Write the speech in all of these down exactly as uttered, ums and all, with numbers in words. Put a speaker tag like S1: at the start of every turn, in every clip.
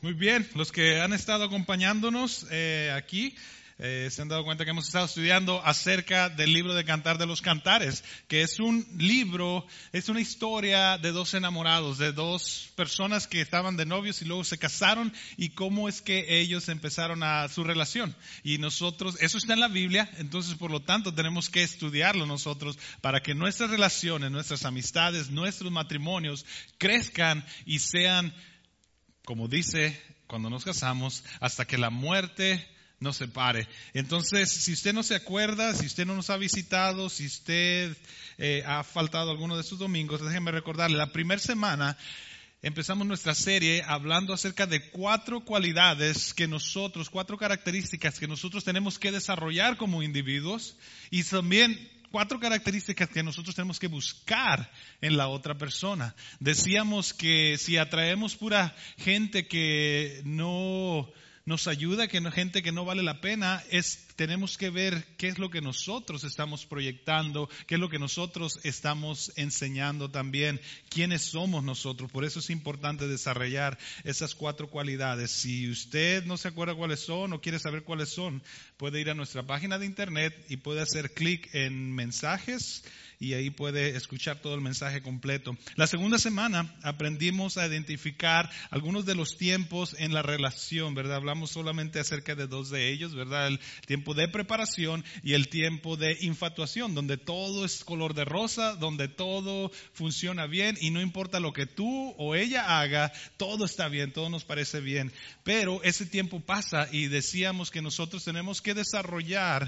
S1: Muy bien, los que han estado acompañándonos eh, aquí eh, se han dado cuenta que hemos estado estudiando acerca del libro de Cantar de los Cantares, que es un libro, es una historia de dos enamorados, de dos personas que estaban de novios y luego se casaron y cómo es que ellos empezaron a su relación. Y nosotros, eso está en la Biblia, entonces por lo tanto tenemos que estudiarlo nosotros para que nuestras relaciones, nuestras amistades, nuestros matrimonios crezcan y sean, como dice cuando nos casamos, hasta que la muerte nos separe. Entonces, si usted no se acuerda, si usted no nos ha visitado, si usted eh, ha faltado alguno de estos domingos, déjenme recordarle, la primera semana empezamos nuestra serie hablando acerca de cuatro cualidades que nosotros, cuatro características que nosotros tenemos que desarrollar como individuos y también cuatro características que nosotros tenemos que buscar en la otra persona. Decíamos que si atraemos pura gente que no nos ayuda, que no, gente que no vale la pena, es tenemos que ver qué es lo que nosotros estamos proyectando, qué es lo que nosotros estamos enseñando también, quiénes somos nosotros. Por eso es importante desarrollar esas cuatro cualidades. Si usted no se acuerda cuáles son o quiere saber cuáles son, puede ir a nuestra página de internet y puede hacer clic en mensajes y ahí puede escuchar todo el mensaje completo. La segunda semana aprendimos a identificar algunos de los tiempos en la relación, ¿verdad? Hablamos solamente acerca de dos de ellos, ¿verdad? El tiempo de preparación y el tiempo de infatuación, donde todo es color de rosa, donde todo funciona bien y no importa lo que tú o ella haga, todo está bien, todo nos parece bien. Pero ese tiempo pasa y decíamos que nosotros tenemos que desarrollar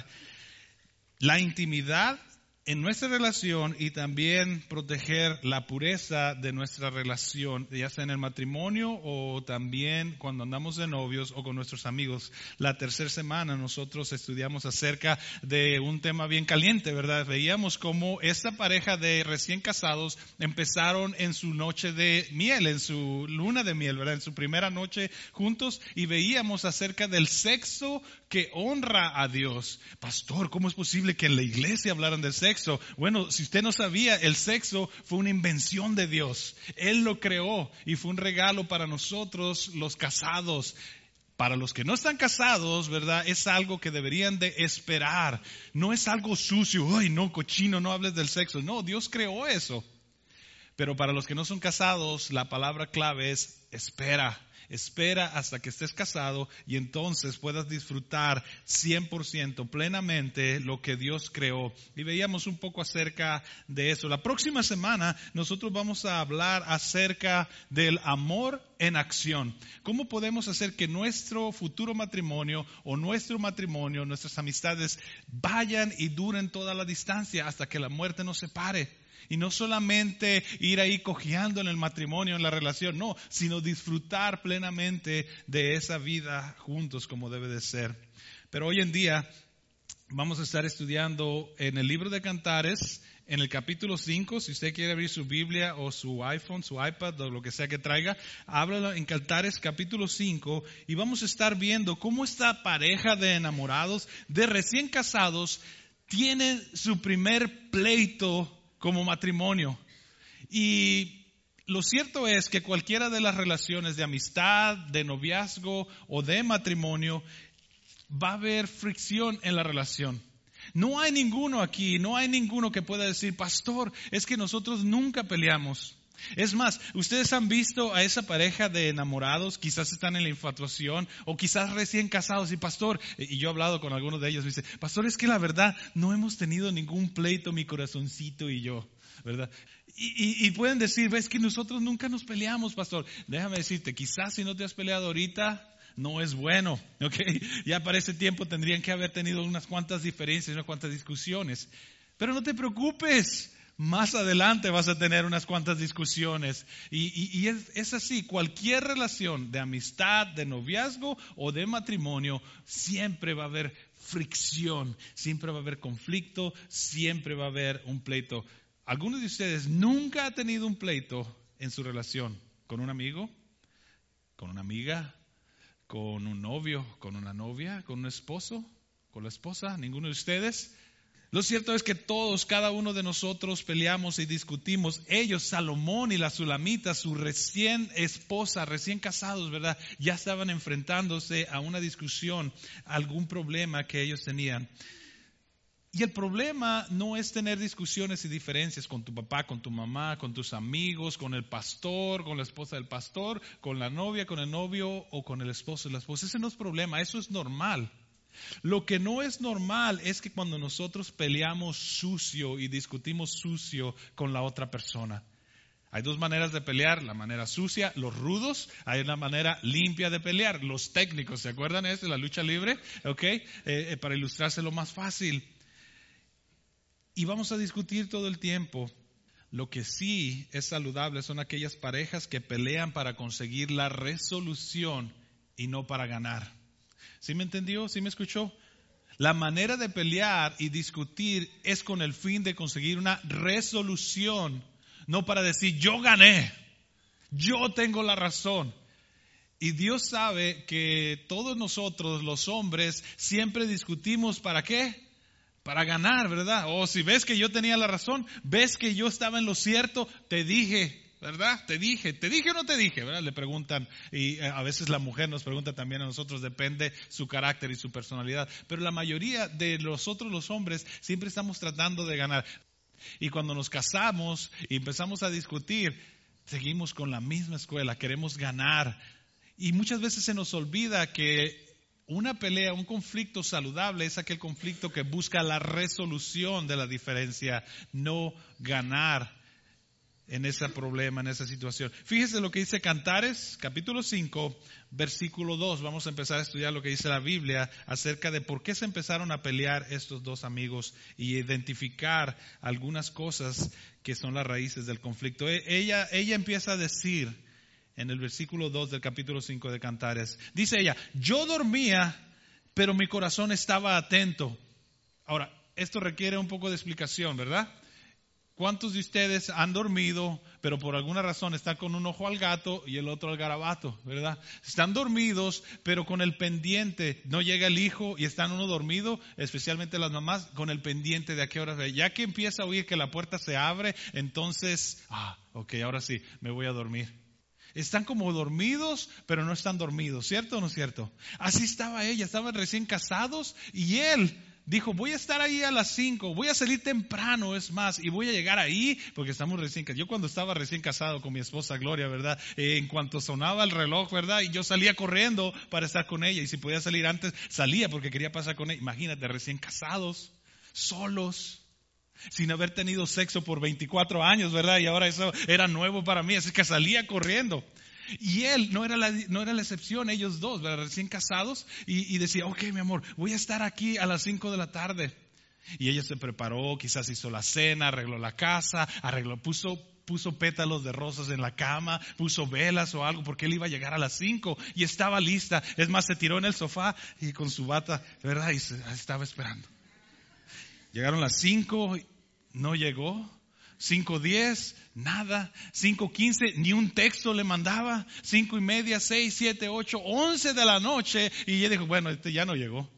S1: la intimidad en nuestra relación y también proteger la pureza de nuestra relación, ya sea en el matrimonio o también cuando andamos de novios o con nuestros amigos. La tercera semana nosotros estudiamos acerca de un tema bien caliente, ¿verdad? Veíamos cómo esta pareja de recién casados empezaron en su noche de miel, en su luna de miel, ¿verdad? En su primera noche juntos y veíamos acerca del sexo que honra a Dios. Pastor, ¿cómo es posible que en la iglesia hablaran del sexo? Bueno, si usted no sabía, el sexo fue una invención de Dios. Él lo creó y fue un regalo para nosotros los casados. Para los que no están casados, ¿verdad? Es algo que deberían de esperar. No es algo sucio. Ay, no, cochino, no hables del sexo. No, Dios creó eso. Pero para los que no son casados, la palabra clave es espera. Espera hasta que estés casado y entonces puedas disfrutar cien por ciento plenamente lo que Dios creó. Y veíamos un poco acerca de eso. La próxima semana nosotros vamos a hablar acerca del amor en acción. ¿Cómo podemos hacer que nuestro futuro matrimonio o nuestro matrimonio, nuestras amistades vayan y duren toda la distancia hasta que la muerte nos separe? Y no solamente ir ahí cojeando en el matrimonio, en la relación, no, sino disfrutar plenamente de esa vida juntos como debe de ser. Pero hoy en día vamos a estar estudiando en el libro de Cantares, en el capítulo cinco, si usted quiere abrir su Biblia o su iPhone, su iPad o lo que sea que traiga, háblalo en Cantares capítulo cinco y vamos a estar viendo cómo esta pareja de enamorados, de recién casados, tiene su primer pleito como matrimonio. Y lo cierto es que cualquiera de las relaciones de amistad, de noviazgo o de matrimonio, va a haber fricción en la relación. No hay ninguno aquí, no hay ninguno que pueda decir, pastor, es que nosotros nunca peleamos. Es más, ustedes han visto a esa pareja de enamorados, quizás están en la infatuación o quizás recién casados y pastor, y yo he hablado con algunos de ellos, me dice, pastor, es que la verdad no hemos tenido ningún pleito mi corazoncito y yo, ¿verdad? Y, y, y pueden decir, ves que nosotros nunca nos peleamos, pastor. Déjame decirte, quizás si no te has peleado ahorita, no es bueno, ¿ok? Ya para ese tiempo tendrían que haber tenido unas cuantas diferencias, unas cuantas discusiones. Pero no te preocupes. Más adelante vas a tener unas cuantas discusiones. Y, y, y es, es así, cualquier relación de amistad, de noviazgo o de matrimonio, siempre va a haber fricción, siempre va a haber conflicto, siempre va a haber un pleito. ¿Algunos de ustedes nunca ha tenido un pleito en su relación? ¿Con un amigo? ¿Con una amiga? ¿Con un novio? ¿Con una novia? ¿Con un esposo? ¿Con la esposa? ¿Ninguno de ustedes? Lo cierto es que todos, cada uno de nosotros peleamos y discutimos. Ellos, Salomón y la Sulamita, su recién esposa, recién casados, ¿verdad? Ya estaban enfrentándose a una discusión, a algún problema que ellos tenían. Y el problema no es tener discusiones y diferencias con tu papá, con tu mamá, con tus amigos, con el pastor, con la esposa del pastor, con la novia, con el novio o con el esposo y la esposa. Ese no es problema, eso es normal. Lo que no es normal es que cuando nosotros peleamos sucio y discutimos sucio con la otra persona. Hay dos maneras de pelear, la manera sucia, los rudos, hay una manera limpia de pelear, los técnicos, ¿se acuerdan de eso? La lucha libre, ¿ok? Eh, eh, para ilustrárselo más fácil. Y vamos a discutir todo el tiempo. Lo que sí es saludable son aquellas parejas que pelean para conseguir la resolución y no para ganar. ¿Sí me entendió? ¿Sí me escuchó? La manera de pelear y discutir es con el fin de conseguir una resolución, no para decir yo gané, yo tengo la razón. Y Dios sabe que todos nosotros, los hombres, siempre discutimos ¿para qué? Para ganar, ¿verdad? O si ves que yo tenía la razón, ves que yo estaba en lo cierto, te dije, ¿verdad? Te dije, ¿te dije o no te dije? ¿Verdad? Le preguntan, y a veces la mujer nos pregunta también a nosotros, depende su carácter y su personalidad. Pero la mayoría de nosotros los hombres siempre estamos tratando de ganar. Y cuando nos casamos y empezamos a discutir, seguimos con la misma escuela, queremos ganar. Y muchas veces se nos olvida que una pelea, un conflicto saludable es aquel conflicto que busca la resolución de la diferencia, no ganar en ese problema, en esa situación. Fíjese lo que dice Cantares, capítulo cinco, versículo dos. Vamos a empezar a estudiar lo que dice la Biblia acerca de por qué se empezaron a pelear estos dos amigos y identificar algunas cosas que son las raíces del conflicto. Ella, ella empieza a decir en el versículo dos del capítulo cinco de Cantares, dice ella, yo dormía, pero mi corazón estaba atento. Ahora, esto requiere un poco de explicación, ¿verdad? ¿Cuántos de ustedes han dormido, pero por alguna razón están con un ojo al gato y el otro al garabato, ¿verdad? Están dormidos, pero con el pendiente, no llega el hijo y están uno dormido, especialmente las mamás, con el pendiente de a qué hora. Ya que empieza a oír que la puerta se abre, entonces, ah, ok, ahora sí, me voy a dormir. Están como dormidos, pero no están dormidos, ¿cierto o no es cierto? Así estaba ella, estaban recién casados y él dijo, voy a estar ahí a las cinco, voy a salir temprano, es más, y voy a llegar ahí, porque estamos recién casados. Yo cuando estaba recién casado con mi esposa Gloria, ¿verdad? Eh, en cuanto sonaba el reloj, ¿verdad? Y yo salía corriendo para estar con ella, y si podía salir antes, salía porque quería pasar con ella. Imagínate, recién casados, solos, sin haber tenido sexo por veinticuatro años, ¿verdad? Y ahora eso era nuevo para mí, así que salía corriendo. Y él no era la, no era la excepción, ellos dos, ¿verdad? Recién casados, y, y decía, ok, mi amor, voy a estar aquí a las cinco de la tarde. Y ella se preparó, quizás hizo la cena, arregló la casa, arregló, puso, puso pétalos de rosas en la cama, puso velas o algo, porque él iba a llegar a las cinco y estaba lista. Es más, se tiró en el sofá y con su bata, ¿verdad? Y se, estaba esperando. Llegaron las cinco, no llegó. cinco diez, nada. cinco quince, ni un texto le mandaba. cinco y media, seis, siete, ocho, once de la noche. Y ella dijo, bueno, este ya no llegó.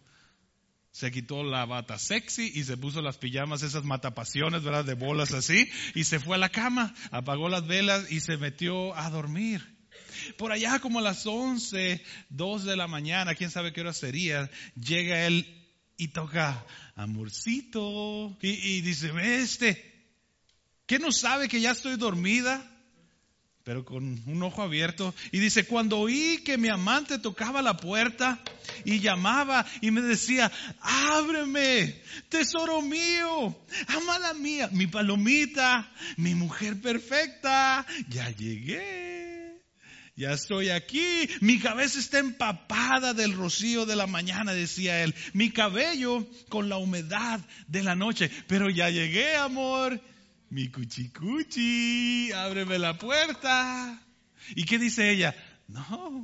S1: Se quitó la bata sexy y se puso las pijamas, esas matapasiones, ¿verdad? De bolas así. Y se fue a la cama, apagó las velas y se metió a dormir. Por allá como a las once, dos de la mañana, quién sabe qué hora sería, llega él y toca, amorcito. Y, y dice, ve este. ¿Qué no sabe que ya estoy dormida? Pero con un ojo abierto. Y dice, cuando oí que mi amante tocaba la puerta y llamaba y me decía, ábreme, tesoro mío, amada mía, mi palomita, mi mujer perfecta, ya llegué, ya estoy aquí. Mi cabeza está empapada del rocío de la mañana, decía él, mi cabello con la humedad de la noche, pero ya llegué, amor. Mi cuchicuchi, ábreme la puerta. ¿Y qué dice ella? No,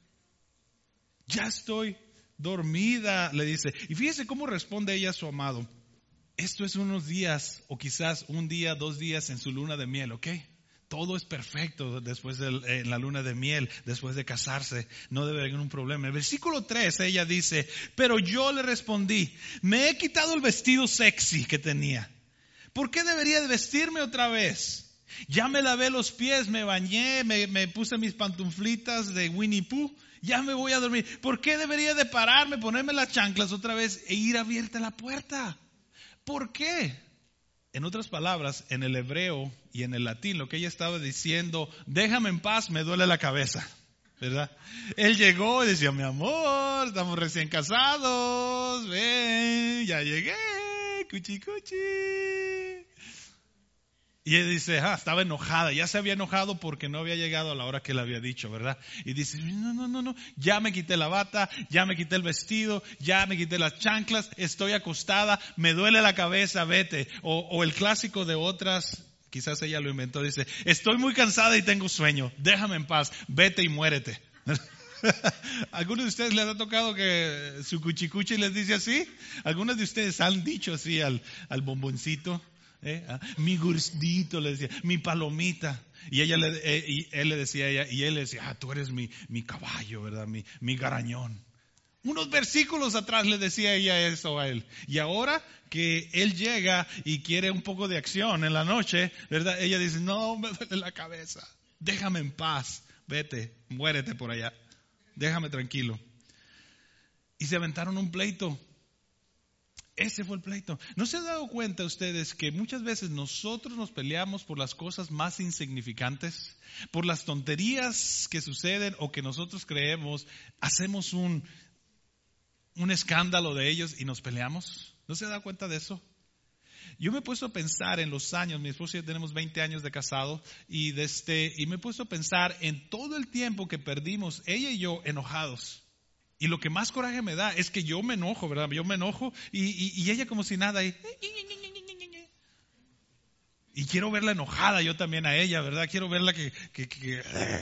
S1: ya estoy dormida, le dice. Y fíjese cómo responde ella a su amado. Esto es unos días, o quizás un día, dos días en su luna de miel, ¿ok? todo es perfecto después de en la luna de miel, después de casarse, no debe haber ningún problema. El versículo tres, ella dice, pero yo le respondí, me he quitado el vestido sexy que tenía. ¿Por qué debería de vestirme otra vez? Ya me lavé los pies, me bañé, me, me puse mis pantuflitas de Winnie Pooh, ya me voy a dormir. ¿Por qué debería de pararme, ponerme las chanclas otra vez e ir abierta la puerta? ¿Por qué? En otras palabras, en el hebreo y en el latín, lo que ella estaba diciendo, déjame en paz, me duele la cabeza, ¿verdad? Él llegó y decía, mi amor, estamos recién casados, ven, ya llegué, cuchi cuchi. Y ella dice, ah, estaba enojada, ya se había enojado porque no había llegado a la hora que le había dicho, ¿verdad? Y dice, no, no, no, no, ya me quité la bata, ya me quité el vestido, ya me quité las chanclas, estoy acostada, me duele la cabeza, vete. O, o el clásico de otras, quizás ella lo inventó, dice, estoy muy cansada y tengo sueño, déjame en paz, vete y muérete. ¿Algunos de ustedes les ha tocado que su cuchicuchi les dice así? ¿Algunos de ustedes han dicho así al, al bomboncito? ¿Eh? ¿Ah? Mi gustito, le decía, mi palomita. Y ella le, eh, y él le decía a ella, y él le decía, ah, tú eres mi, mi caballo, ¿verdad? Mi, mi garañón. Unos versículos atrás le decía ella eso a él. Y ahora que él llega y quiere un poco de acción en la noche, ¿verdad? Ella dice, no, me duele la cabeza. Déjame en paz. Vete, muérete por allá. Déjame tranquilo. Y se aventaron un pleito. Ese fue el pleito. ¿No se han dado cuenta ustedes que muchas veces nosotros nos peleamos por las cosas más insignificantes? Por las tonterías que suceden o que nosotros creemos, hacemos un, un escándalo de ellos y nos peleamos. ¿No se han dado cuenta de eso? Yo me he puesto a pensar en los años, mi esposo y yo tenemos veinte años de casado, y, desde, y me he puesto a pensar en todo el tiempo que perdimos, ella y yo, enojados. Y lo que más coraje me da es que yo me enojo, ¿verdad? Yo me enojo y, y, y ella como si nada. Y, y quiero verla enojada yo también a ella, ¿verdad? Quiero verla que, que, que...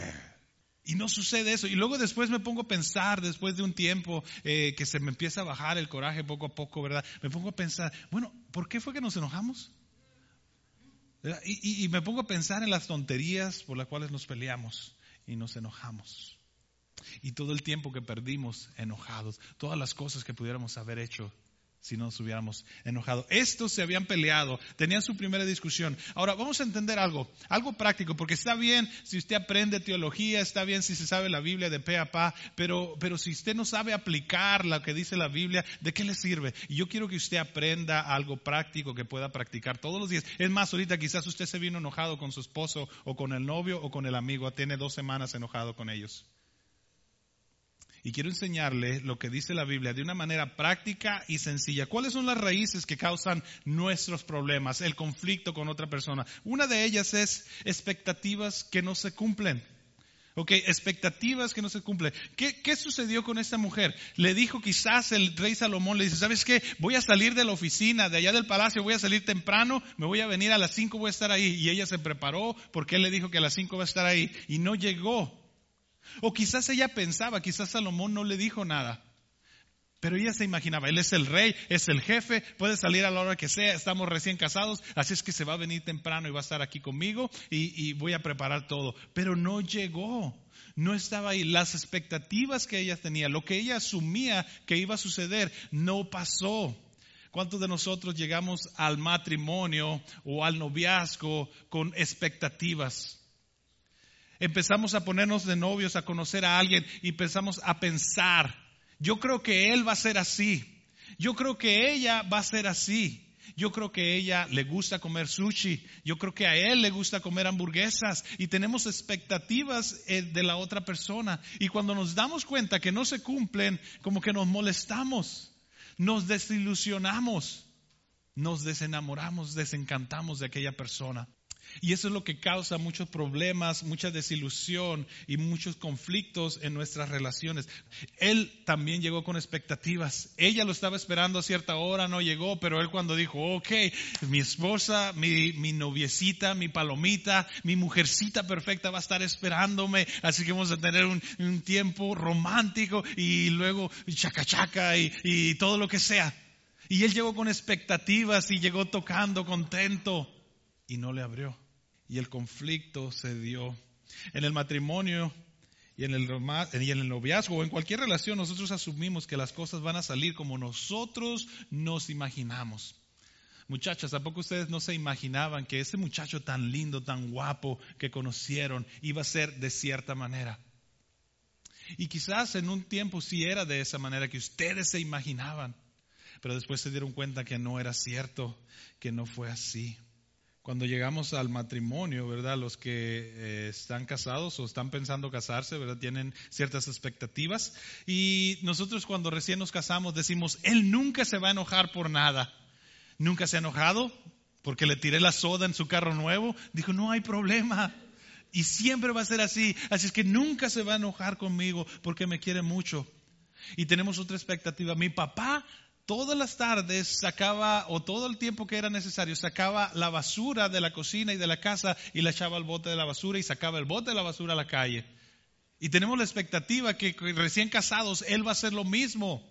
S1: Y no sucede eso. Y luego después me pongo a pensar, después de un tiempo eh, que se me empieza a bajar el coraje poco a poco, ¿verdad? Me pongo a pensar, bueno, ¿por qué fue que nos enojamos? Y, y, y me pongo a pensar en las tonterías por las cuales nos peleamos y nos enojamos. Y todo el tiempo que perdimos enojados, todas las cosas que pudiéramos haber hecho si no nos hubiéramos enojado. Estos se habían peleado, tenían su primera discusión. Ahora vamos a entender algo, algo práctico, porque está bien si usted aprende teología, está bien si se sabe la Biblia de pe a pa, pero, pero si usted no sabe aplicar lo que dice la Biblia, ¿de qué le sirve? Y yo quiero que usted aprenda algo práctico que pueda practicar todos los días. Es más, ahorita quizás usted se vino enojado con su esposo o con el novio o con el amigo, tiene dos semanas enojado con ellos. Y quiero enseñarle lo que dice la Biblia de una manera práctica y sencilla. ¿Cuáles son las raíces que causan nuestros problemas, el conflicto con otra persona? Una de ellas es expectativas que no se cumplen. Ok, expectativas que no se cumplen. ¿Qué, qué sucedió con esta mujer? Le dijo quizás el rey Salomón, le dice, ¿sabes qué? Voy a salir de la oficina, de allá del palacio, voy a salir temprano, me voy a venir a las cinco, voy a estar ahí. Y ella se preparó porque él le dijo que a las cinco va a estar ahí y no llegó. O quizás ella pensaba, quizás Salomón no le dijo nada, pero ella se imaginaba, él es el rey, es el jefe, puede salir a la hora que sea, estamos recién casados, así es que se va a venir temprano y va a estar aquí conmigo y, y voy a preparar todo. Pero no llegó, no estaba ahí. Las expectativas que ella tenía, lo que ella asumía que iba a suceder, no pasó. ¿Cuántos de nosotros llegamos al matrimonio o al noviazgo con expectativas? Empezamos a ponernos de novios, a conocer a alguien y empezamos a pensar, yo creo que él va a ser así, yo creo que ella va a ser así, yo creo que a ella le gusta comer sushi, yo creo que a él le gusta comer hamburguesas y tenemos expectativas de la otra persona. Y cuando nos damos cuenta que no se cumplen, como que nos molestamos, nos desilusionamos, nos desenamoramos, desencantamos de aquella persona. Y eso es lo que causa muchos problemas, mucha desilusión y muchos conflictos en nuestras relaciones. Él también llegó con expectativas. Ella lo estaba esperando a cierta hora, no llegó, pero él cuando dijo, ok, mi esposa, mi, mi noviecita, mi palomita, mi mujercita perfecta va a estar esperándome, así que vamos a tener un, un tiempo romántico y luego chaca chaca y, y todo lo que sea. Y él llegó con expectativas y llegó tocando contento y no le abrió. y el conflicto se dio. En el matrimonio y en el, y en el noviazgo o en cualquier relación nosotros asumimos que las cosas van a salir como nosotros nos imaginamos. Muchachas, ¿a poco ustedes no se imaginaban que ese muchacho tan lindo, tan guapo que conocieron iba a ser de cierta manera? Y quizás en un tiempo sí era de esa manera que ustedes se imaginaban, pero después se dieron cuenta que no era cierto, que no fue así. Cuando llegamos al matrimonio, ¿verdad? Los que eh, están casados o están pensando casarse, ¿verdad? Tienen ciertas expectativas. Y nosotros cuando recién nos casamos decimos, él nunca se va a enojar por nada. ¿Nunca se ha enojado porque le tiré la soda en su carro nuevo? Dijo, no hay problema. Y siempre va a ser así. Así es que nunca se va a enojar conmigo porque me quiere mucho. Y tenemos otra expectativa. Mi papá todas las tardes sacaba, o todo el tiempo que era necesario, sacaba la basura de la cocina y de la casa y la echaba al bote de la basura y sacaba el bote de la basura a la calle. Y tenemos la expectativa que recién casados él va a hacer lo mismo.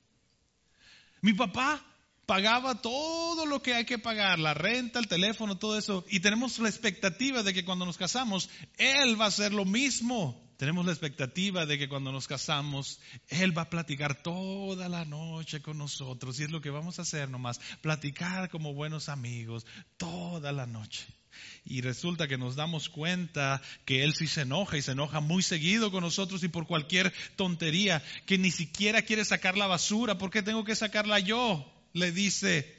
S1: Mi papá pagaba todo lo que hay que pagar, la renta, el teléfono, todo eso. Y tenemos la expectativa de que cuando nos casamos, él va a hacer lo mismo. Tenemos la expectativa de que cuando nos casamos, él va a platicar toda la noche con nosotros. Y es lo que vamos a hacer nomás, platicar como buenos amigos toda la noche. Y resulta que nos damos cuenta que él sí se enoja y se enoja muy seguido con nosotros y por cualquier tontería, que ni siquiera quiere sacar la basura. ¿Por qué tengo que sacarla yo? Le dice.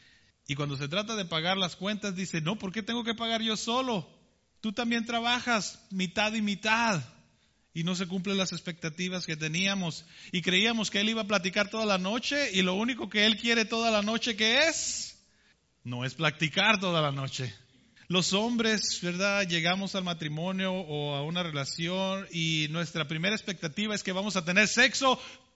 S1: Y cuando se trata de pagar las cuentas, dice, no, ¿por qué tengo que pagar yo solo? Tú también trabajas mitad y mitad. Y no se cumplen las expectativas que teníamos. Y creíamos que él iba a platicar toda la noche. Y lo único que él quiere toda la noche, ¿qué es? No es platicar toda la noche. Los hombres, ¿verdad? Llegamos al matrimonio o a una relación y nuestra primera expectativa es que vamos a tener sexo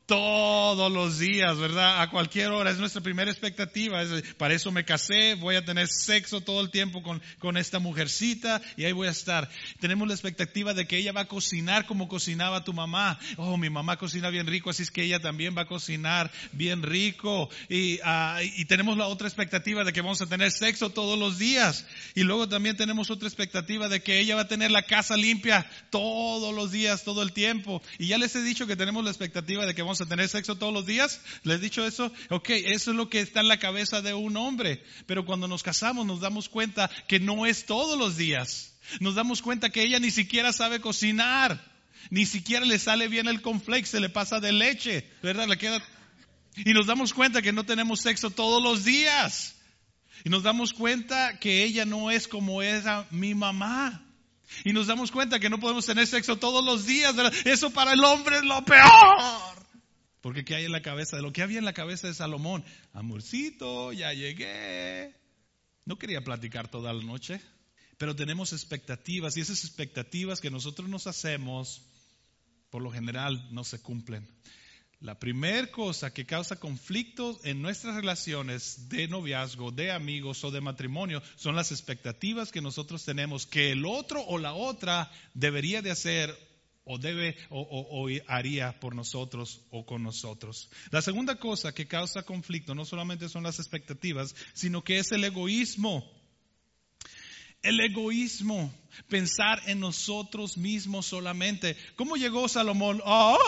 S1: todos los días, ¿verdad? A cualquier hora, es nuestra primera expectativa. Es, para eso me casé, voy a tener sexo todo el tiempo con, con esta mujercita y ahí voy a estar. Tenemos la expectativa de que ella va a cocinar como cocinaba tu mamá. Oh, mi mamá cocina bien rico, así es que ella también va a cocinar bien rico. Y, uh, y tenemos la otra expectativa de que vamos a tener sexo todos los días. Y luego también tenemos otra expectativa de que ella va a tener la casa limpia todos los días, todo el tiempo. Y ya les he dicho que tenemos la expectativa de que vamos a tener sexo todos los días. ¿Les he dicho eso? Ok, eso es lo que está en la cabeza de un hombre. Pero cuando nos casamos nos damos cuenta que no es todos los días. Nos damos cuenta que ella ni siquiera sabe cocinar. Ni siquiera le sale bien el cornflakes, se le pasa de leche, ¿verdad? Le queda... Y nos damos cuenta que no tenemos sexo todos los días. Y nos damos cuenta que ella no es como era mi mamá. Y nos damos cuenta que no podemos tener sexo todos los días, ¿verdad? Eso para el hombre es lo peor. Porque ¿qué hay en la cabeza? De lo que había en la cabeza de Salomón. Amorcito, ya llegué. No quería platicar toda la noche. Pero tenemos expectativas y esas expectativas que nosotros nos hacemos, por lo general no se cumplen. La primera cosa que causa conflictos en nuestras relaciones de noviazgo, de amigos o de matrimonio son las expectativas que nosotros tenemos que el otro o la otra debería de hacer o debe o, o, o haría por nosotros o con nosotros. La segunda cosa que causa conflicto no solamente son las expectativas, sino que es el egoísmo. El egoísmo, pensar en nosotros mismos solamente. ¿Cómo llegó Salomón?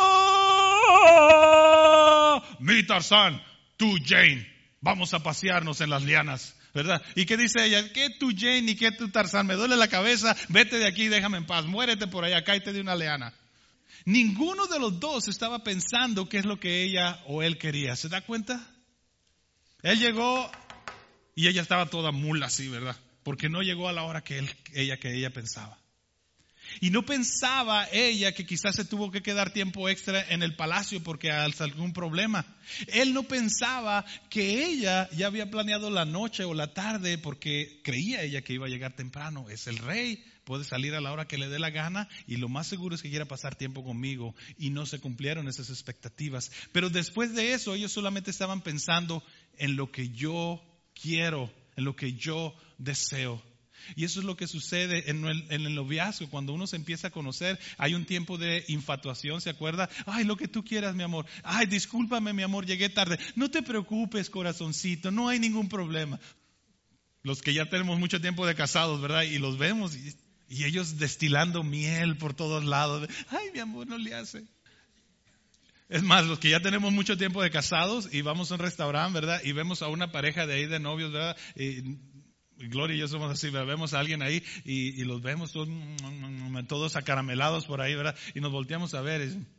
S1: ¡Ah! Mi Tarzán, tú Jane, vamos a pasearnos en las lianas, ¿verdad? ¿Y qué dice ella? ¿Qué tú Jane y qué tú Tarzán? Me duele la cabeza, vete de aquí, déjame en paz, muérete por allá, cáete de una liana. Ninguno de los dos estaba pensando qué es lo que ella o él quería. ¿Se da cuenta? Él llegó y ella estaba toda mula así, ¿verdad? Porque no llegó a la hora que él, ella, que ella pensaba. Y no pensaba ella que quizás se tuvo que quedar tiempo extra en el palacio porque hay algún problema. Él no pensaba que ella ya había planeado la noche o la tarde porque creía ella que iba a llegar temprano. Es el rey, puede salir a la hora que le dé la gana y lo más seguro es que quiera pasar tiempo conmigo. Y no se cumplieron esas expectativas. Pero después de eso ellos solamente estaban pensando en lo que yo quiero, en lo que yo deseo. Y eso es lo que sucede en el, en el noviazgo. Cuando uno se empieza a conocer, hay un tiempo de infatuación, ¿se acuerda? Ay, lo que tú quieras, mi amor. Ay, discúlpame, mi amor, llegué tarde. No te preocupes, corazoncito, no hay ningún problema. los que ya tenemos mucho tiempo de casados, ¿verdad? Y los vemos y, y ellos destilando miel por todos lados. Ay, mi amor, no le hace. Es más, los que ya tenemos mucho tiempo de casados y vamos a un restaurante, ¿verdad? Y vemos a una pareja de ahí de novios, ¿verdad? Y Gloria y yo somos así, ¿verdad? Vemos a alguien ahí y, y los vemos todos, todos acaramelados por ahí, ¿verdad? Y nos volteamos a ver. Y,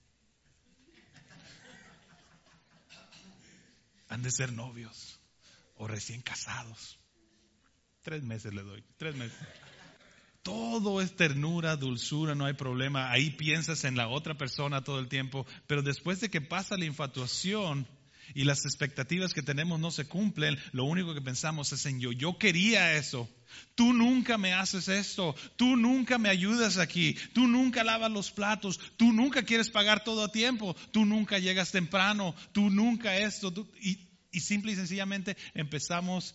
S1: han de ser novios o recién casados. Tres meses le doy, tres meses. Todo es ternura, dulzura, no hay problema. Ahí piensas en la otra persona todo el tiempo. Pero después de que pasa la infatuación y las expectativas que tenemos no se cumplen, lo único que pensamos es en yo. Yo quería eso. Tú nunca me haces esto. Tú nunca me ayudas aquí. Tú nunca lavas los platos. Tú nunca quieres pagar todo a tiempo. Tú nunca llegas temprano. Tú nunca esto. Tú, y, y simple y sencillamente empezamos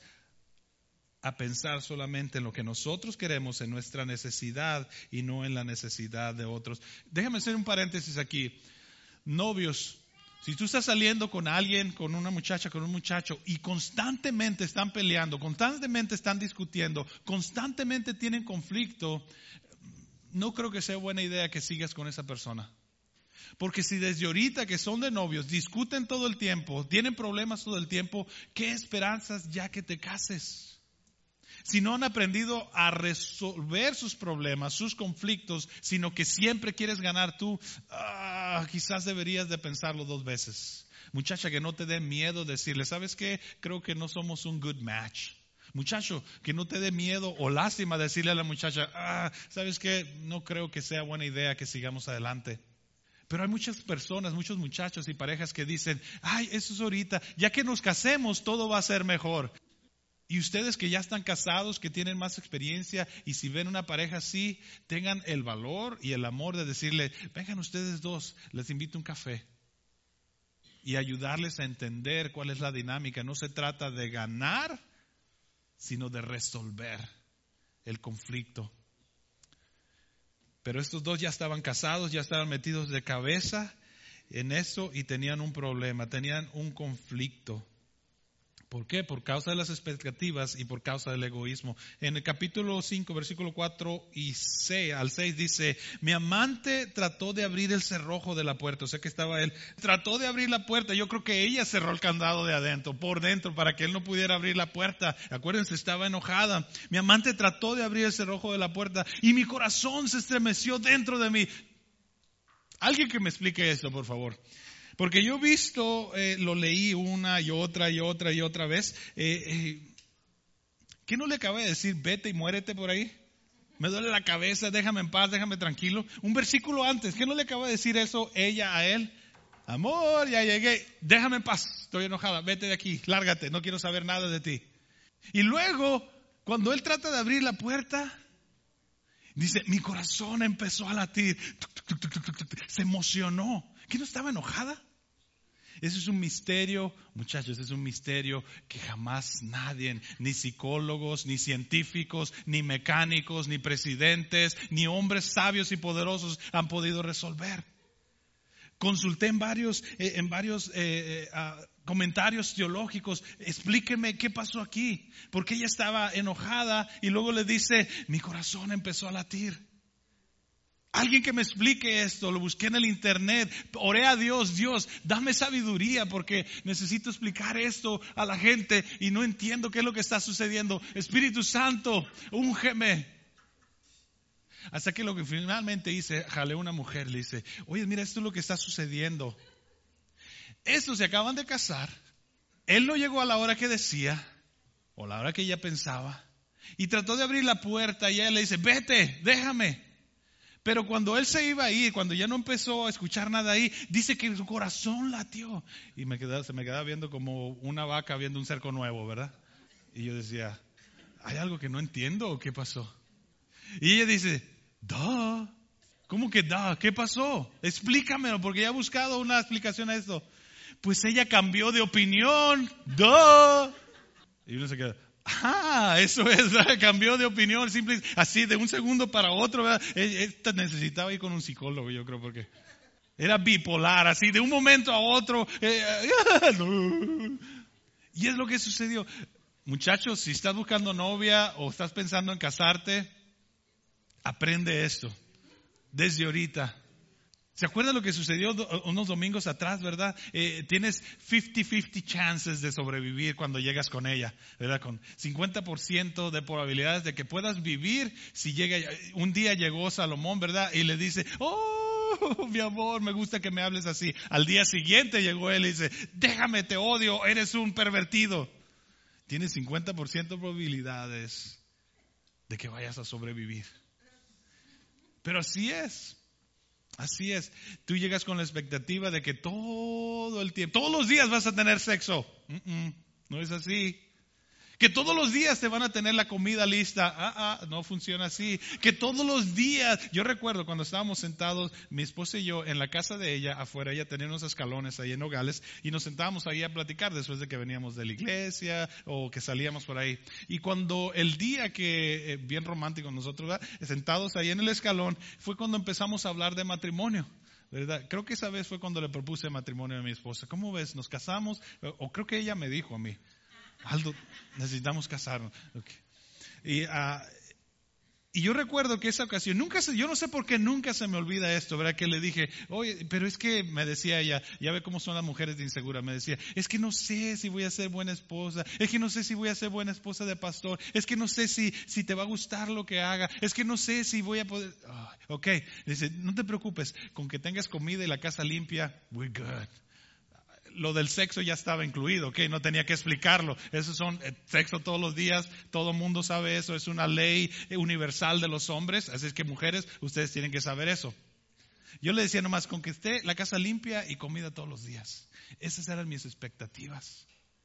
S1: a pensar solamente en lo que nosotros queremos, en nuestra necesidad y no en la necesidad de otros. Déjame hacer un paréntesis aquí. Novios, si tú estás saliendo con alguien, con una muchacha, con un muchacho y constantemente están peleando, constantemente están discutiendo, constantemente tienen conflicto, no creo que sea buena idea que sigas con esa persona. Porque si desde ahorita que son de novios discuten todo el tiempo, tienen problemas todo el tiempo, ¿qué esperanzas ya que te cases? Si no han aprendido a resolver sus problemas, sus conflictos, sino que siempre quieres ganar tú, ah, quizás deberías de pensarlo dos veces. Muchacha, que no te dé miedo decirle, ¿sabes qué? Creo que no somos un good match. Muchacho, que no te dé miedo o lástima decirle a la muchacha, ah, ¿sabes qué? No creo que sea buena idea que sigamos adelante. Pero hay muchas personas, muchos muchachos y parejas que dicen, ay, eso es ahorita, ya que nos casemos todo va a ser mejor. Y ustedes que ya están casados, que tienen más experiencia, y si ven una pareja así, tengan el valor y el amor de decirle, vengan ustedes dos, les invito un café. Y ayudarles a entender cuál es la dinámica. No se trata de ganar, sino de resolver el conflicto. Pero estos dos ya estaban casados, ya estaban metidos de cabeza en eso y tenían un problema, tenían un conflicto. ¿Por qué? Por causa de las expectativas y por causa del egoísmo. En el capítulo cinco, versículo cuatro y seis, al seis dice, mi amante trató de abrir el cerrojo de la puerta. O sea que estaba él, trató de abrir la puerta. Yo creo que ella cerró el candado de adentro, por dentro, para que él no pudiera abrir la puerta. Acuérdense, estaba enojada. Mi amante trató de abrir el cerrojo de la puerta y mi corazón se estremeció dentro de mí. Alguien que me explique esto, por favor. Porque yo he visto, eh, lo leí una y otra y otra y otra vez. Eh, eh, ¿Qué no le acabé de decir? Vete y muérete por ahí. Me duele la cabeza, déjame en paz, déjame tranquilo. Un versículo antes, ¿qué no le acaba de decir eso ella a él? Amor, ya llegué, déjame en paz, estoy enojada, vete de aquí, lárgate, no quiero saber nada de ti. Y luego, cuando él trata de abrir la puerta, dice, mi corazón empezó a latir, se emocionó. ¿Qué no estaba enojada? Eso es un misterio, muchachos, es un misterio que jamás nadie, ni psicólogos, ni científicos, ni mecánicos, ni presidentes, ni hombres sabios y poderosos han podido resolver. Consulté en varios, eh, en varios eh, eh, uh, comentarios teológicos, explíqueme qué pasó aquí, porque ella estaba enojada y luego le dice, mi corazón empezó a latir. Alguien que me explique esto, lo busqué en el internet, oré a Dios, Dios, dame sabiduría porque necesito explicar esto a la gente y no entiendo qué es lo que está sucediendo. Espíritu Santo, úngeme. Hasta que lo que finalmente hice, jalé a una mujer, le dice, oye, mira, esto es lo que está sucediendo. Estos se acaban de casar, él no llegó a la hora que decía, o la hora que ella pensaba, y trató de abrir la puerta y ella le dice, vete, déjame. Pero cuando él se iba a ir, cuando ya no empezó a escuchar nada ahí, dice que su corazón latió. Y me quedaba, se me quedaba viendo como una vaca viendo un cerco nuevo, ¿verdad? Y yo decía, ¿hay algo que no entiendo o qué pasó? Y ella dice, duh. ¿Cómo que duh? ¿Qué pasó? Explícamelo, porque ya he buscado una explicación a esto. Pues ella cambió de opinión, duh. Y uno se queda, ah, eso es, ¿verdad? Cambió de opinión, simple, así de un segundo para otro, ¿verdad? Esta necesitaba ir con un psicólogo, yo creo, porque era bipolar, así de un momento a otro. Eh, no. Y es lo que sucedió. Muchachos, si estás buscando novia o estás pensando en casarte, aprende esto desde ahorita. ¿Se acuerdan lo que sucedió do- unos domingos atrás, verdad? Eh, tienes cincuenta cincuenta chances de sobrevivir cuando llegas con ella, ¿verdad? Con cincuenta por ciento de probabilidades de que puedas vivir si llega. Un día llegó Salomón, ¿verdad? Y le dice, oh, mi amor, me gusta que me hables así. Al día siguiente llegó él y dice, déjame, te odio, eres un pervertido. Tienes cincuenta por ciento de probabilidades de que vayas a sobrevivir. Pero así es. Así es, tú llegas con la expectativa de que todo el tiempo, todos los días vas a tener sexo. Mm-mm, no es así. Que todos los días te van a tener la comida lista. Ah, ah, no funciona así. Que todos los días, yo recuerdo cuando estábamos sentados, mi esposa y yo, en la casa de ella, afuera, ella tenía unos escalones ahí en Nogales, y nos sentábamos ahí a platicar después de que veníamos de la iglesia o que salíamos por ahí. Y cuando el día que, eh, bien romántico nosotros, ¿verdad? Sentados ahí en el escalón, fue cuando empezamos a hablar de matrimonio. ¿Verdad? Creo que esa vez fue cuando le propuse matrimonio a mi esposa. ¿Cómo ves? ¿Nos casamos? O creo que ella me dijo a mí, Aldo, necesitamos casarnos. Okay. Y, uh, y yo recuerdo que esa ocasión, nunca se, yo no sé por qué nunca se me olvida esto, ¿verdad? Que le dije, oye, pero es que me decía ella, ya ve cómo son las mujeres de insegura, me decía, es que no sé si voy a ser buena esposa, es que no sé si voy a ser buena esposa de pastor, es que no sé si, si te va a gustar lo que haga, es que no sé si voy a poder. Oh, ok, dice, no te preocupes, con que tengas comida y la casa limpia, we're good. Lo del sexo ya estaba incluido, ¿ok? No tenía que explicarlo. Eso son eh, sexo todos los días, todo el mundo sabe eso, es una ley universal de los hombres, así es que mujeres, ustedes tienen que saber eso. Yo le decía nomás, con que esté la casa limpia y comida todos los días. Esas eran mis expectativas.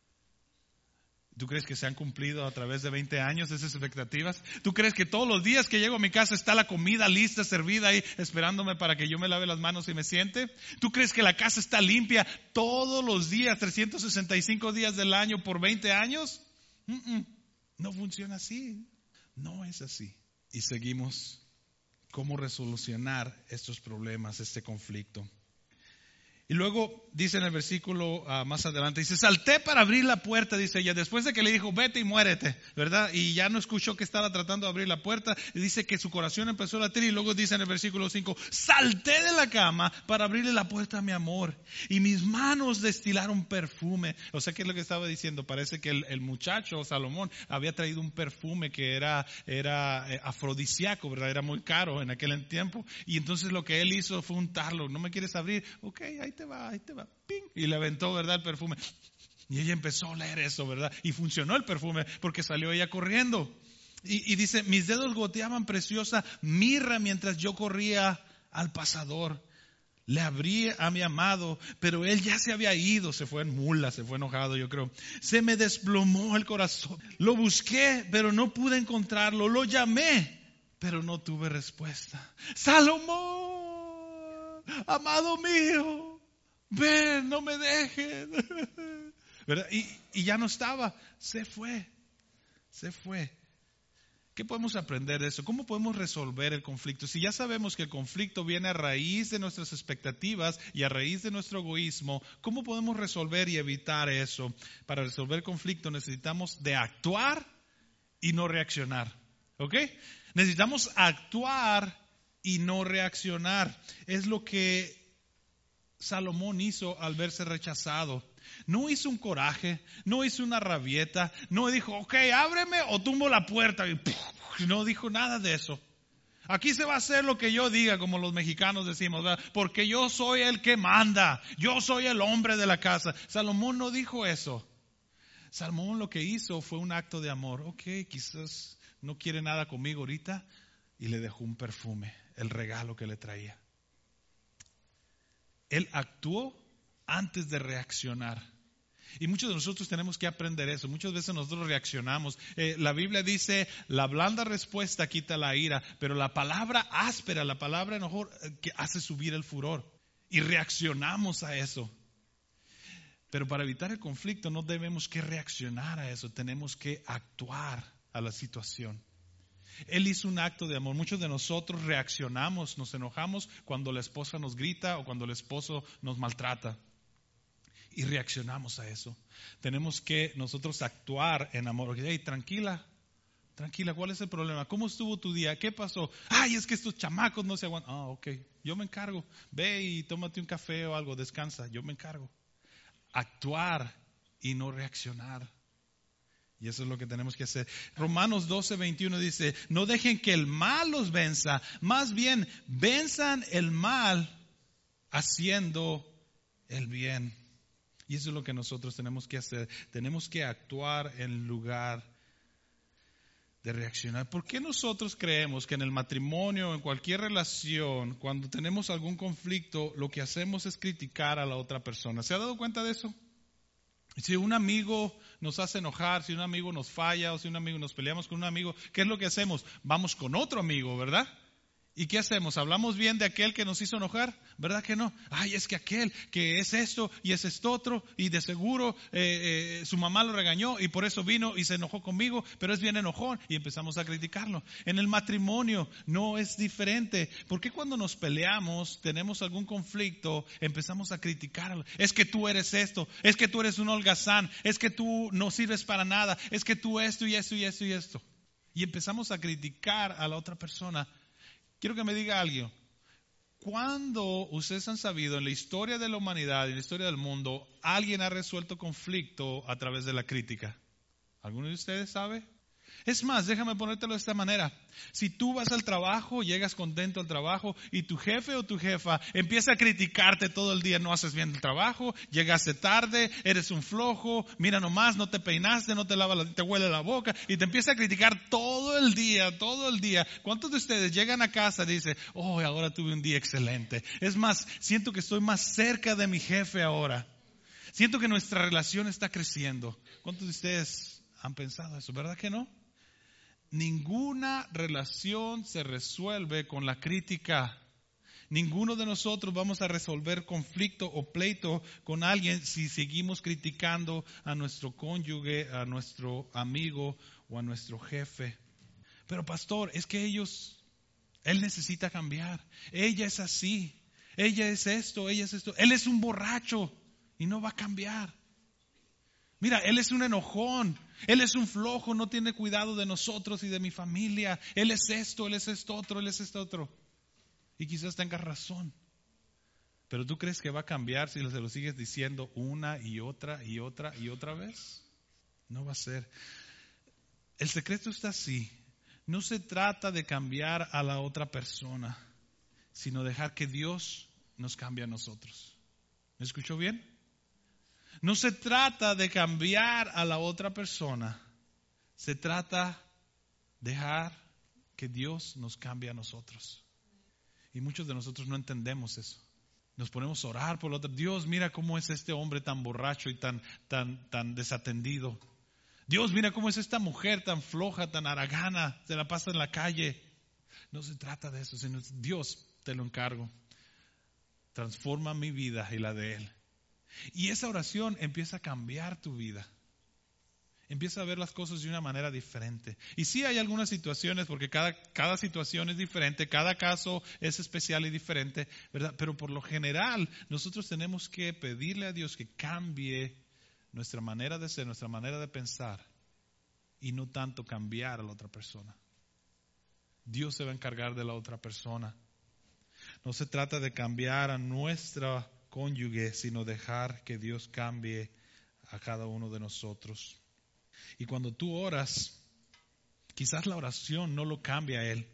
S1: ¿Tú crees que se han cumplido a través de veinte años esas expectativas? ¿Tú crees que todos los días que llego a mi casa está la comida lista, servida ahí, esperándome para que yo me lave las manos y me siente? ¿Tú crees que la casa está limpia todos los días, trescientos sesenta y cinco días del año por veinte años? Mm-mm. No funciona así. No es así. Y seguimos cómo resolucionar estos problemas, este conflicto. Y luego dice en el versículo uh, más adelante, dice, salté para abrir la puerta, dice ella, después de que le dijo, vete y muérete, ¿verdad? Y ya no escuchó que estaba tratando de abrir la puerta, y dice que su corazón empezó a latir, y luego dice en el versículo cinco, salté de la cama para abrirle la puerta a mi amor, y mis manos destilaron perfume. O sea, ¿qué es lo que estaba diciendo? Parece que el, el muchacho, Salomón, había traído un perfume que era, era eh, afrodisíaco, ¿verdad? Era muy caro en aquel tiempo, y entonces lo que él hizo fue untarlo. ¿No me quieres abrir? Ok, ahí te va, ahí te va, ping, y le aventó, ¿verdad?, el perfume. Y ella empezó a oler eso, ¿verdad? Y funcionó el perfume porque salió ella corriendo. Y, y dice, mis dedos goteaban preciosa mirra mientras yo corría al pasador. Le abrí a mi amado, pero él ya se había ido, se fue en mula, se fue enojado, yo creo. Se me desplomó el corazón. Lo busqué, pero no pude encontrarlo. Lo llamé, pero no tuve respuesta. Salomón, amado mío, ven, no me dejes. ¿Verdad? Y, y ya no estaba, se fue, se fue. ¿Qué podemos aprender de eso? ¿Cómo podemos resolver el conflicto? Si ya sabemos que el conflicto viene a raíz de nuestras expectativas y a raíz de nuestro egoísmo, ¿cómo podemos resolver y evitar eso? Para resolver el conflicto necesitamos de actuar y no reaccionar. ¿Ok? Necesitamos actuar y no reaccionar. Es lo que Salomón hizo al verse rechazado. No hizo un coraje, no hizo una rabieta, no dijo, ok, ábreme o tumbo la puerta. Y no dijo nada de eso. Aquí se va a hacer lo que yo diga, como los mexicanos decimos, ¿verdad? Porque yo soy el que manda, yo soy el hombre de la casa. Salomón no dijo eso. Salomón lo que hizo fue un acto de amor. Ok, quizás no quiere nada conmigo ahorita, y le dejó un perfume, el regalo que le traía. Él actuó antes de reaccionar. Y muchos de nosotros tenemos que aprender eso. Muchas veces nosotros reaccionamos. Eh, la Biblia dice, la blanda respuesta quita la ira, pero la palabra áspera, la palabra enojor, eh, que hace subir el furor. Y reaccionamos a eso. Pero para evitar el conflicto no debemos que reaccionar a eso, tenemos que actuar a la situación. Él hizo un acto de amor. Muchos de nosotros reaccionamos, nos enojamos cuando la esposa nos grita o cuando el esposo nos maltrata. y reaccionamos a eso. Tenemos que nosotros actuar en amor. Hey, tranquila, tranquila, ¿cuál es el problema? ¿Cómo estuvo tu día? ¿Qué pasó? Ay, es que estos chamacos no se aguantan. Ah, ok, yo me encargo. Ve y tómate un café o algo, descansa, yo me encargo. Actuar y no reaccionar. Y eso es lo que tenemos que hacer. Romanos doce, veintiuno dice, no dejen que el mal los venza, más bien venzan el mal haciendo el bien. Y eso es lo que nosotros tenemos que hacer. Tenemos que actuar en lugar de reaccionar. ¿Por qué nosotros creemos que en el matrimonio o en cualquier relación, cuando tenemos algún conflicto, lo que hacemos es criticar a la otra persona? ¿Se ha dado cuenta de eso? Si un amigo nos hace enojar, si un amigo nos falla o si un amigo nos peleamos con un amigo, ¿qué es lo que hacemos? Vamos con otro amigo, ¿verdad? ¿Y qué hacemos? ¿Hablamos bien de aquel que nos hizo enojar? ¿Verdad que no? Ay, es que aquel que es esto y es esto otro y de seguro eh, eh, su mamá lo regañó y por eso vino y se enojó conmigo, pero es bien enojón y empezamos a criticarlo. En el matrimonio no es diferente. ¿Por qué cuando nos peleamos, tenemos algún conflicto, empezamos a criticarlo? Es que tú eres esto, es que tú eres un holgazán, es que tú no sirves para nada, es que tú esto y esto y esto y esto. Y empezamos a criticar a la otra persona. Quiero que me diga algo. ¿Cuándo ustedes han sabido en la historia de la humanidad, en la historia del mundo, alguien ha resuelto conflicto a través de la crítica? ¿Alguno de ustedes sabe? Es más, déjame ponértelo de esta manera. Si tú vas al trabajo, llegas contento al trabajo y tu jefe o tu jefa empieza a criticarte todo el día, no haces bien el trabajo, llegaste tarde, eres un flojo, mira nomás, no te peinaste, no te lavas, te huele la boca y te empieza a criticar todo el día, todo el día. ¿Cuántos de ustedes llegan a casa y dicen, oh, ahora tuve un día excelente? Es más, siento que estoy más cerca de mi jefe ahora. Siento que nuestra relación está creciendo. ¿Cuántos de ustedes han pensado eso? ¿Verdad que no? Ninguna relación se resuelve con la crítica. Ninguno de nosotros vamos a resolver conflicto o pleito con alguien si seguimos criticando a nuestro cónyuge, a nuestro amigo o a nuestro jefe. Pero pastor, es que ellos, él necesita cambiar. Ella es así, ella es esto, ella es esto. Él es un borracho y no va a cambiar. Mira, él es un enojón, él es un flojo, no tiene cuidado de nosotros y de mi familia. Él es esto, él es esto otro, él es esto otro. Y quizás tengas razón. Pero ¿tú crees que va a cambiar si se lo sigues diciendo una y otra y otra y otra vez? No va a ser. El secreto está así. No se trata de cambiar a la otra persona, sino dejar que Dios nos cambie a nosotros. ¿Me escuchó bien? No se trata de cambiar a la otra persona, se trata de dejar que Dios nos cambie a nosotros. Y muchos de nosotros no entendemos eso. Nos ponemos a orar por el otro. Dios, mira cómo es este hombre tan borracho y tan, tan, tan desatendido. Dios, mira cómo es esta mujer tan floja, tan haragana, se la pasa en la calle. No se trata de eso, sino Dios, te lo encargo. Transforma mi vida y la de Él. Y esa oración empieza a cambiar tu vida. Empieza a ver las cosas de una manera diferente. Y sí hay algunas situaciones, porque cada, cada situación es diferente, cada caso es especial y diferente, ¿verdad? Pero por lo general, nosotros tenemos que pedirle a Dios que cambie nuestra manera de ser, nuestra manera de pensar, y no tanto cambiar a la otra persona. Dios se va a encargar de la otra persona. No se trata de cambiar a nuestra cónyuge, sino dejar que Dios cambie a cada uno de nosotros. Y cuando tú oras, quizás la oración no lo cambia a él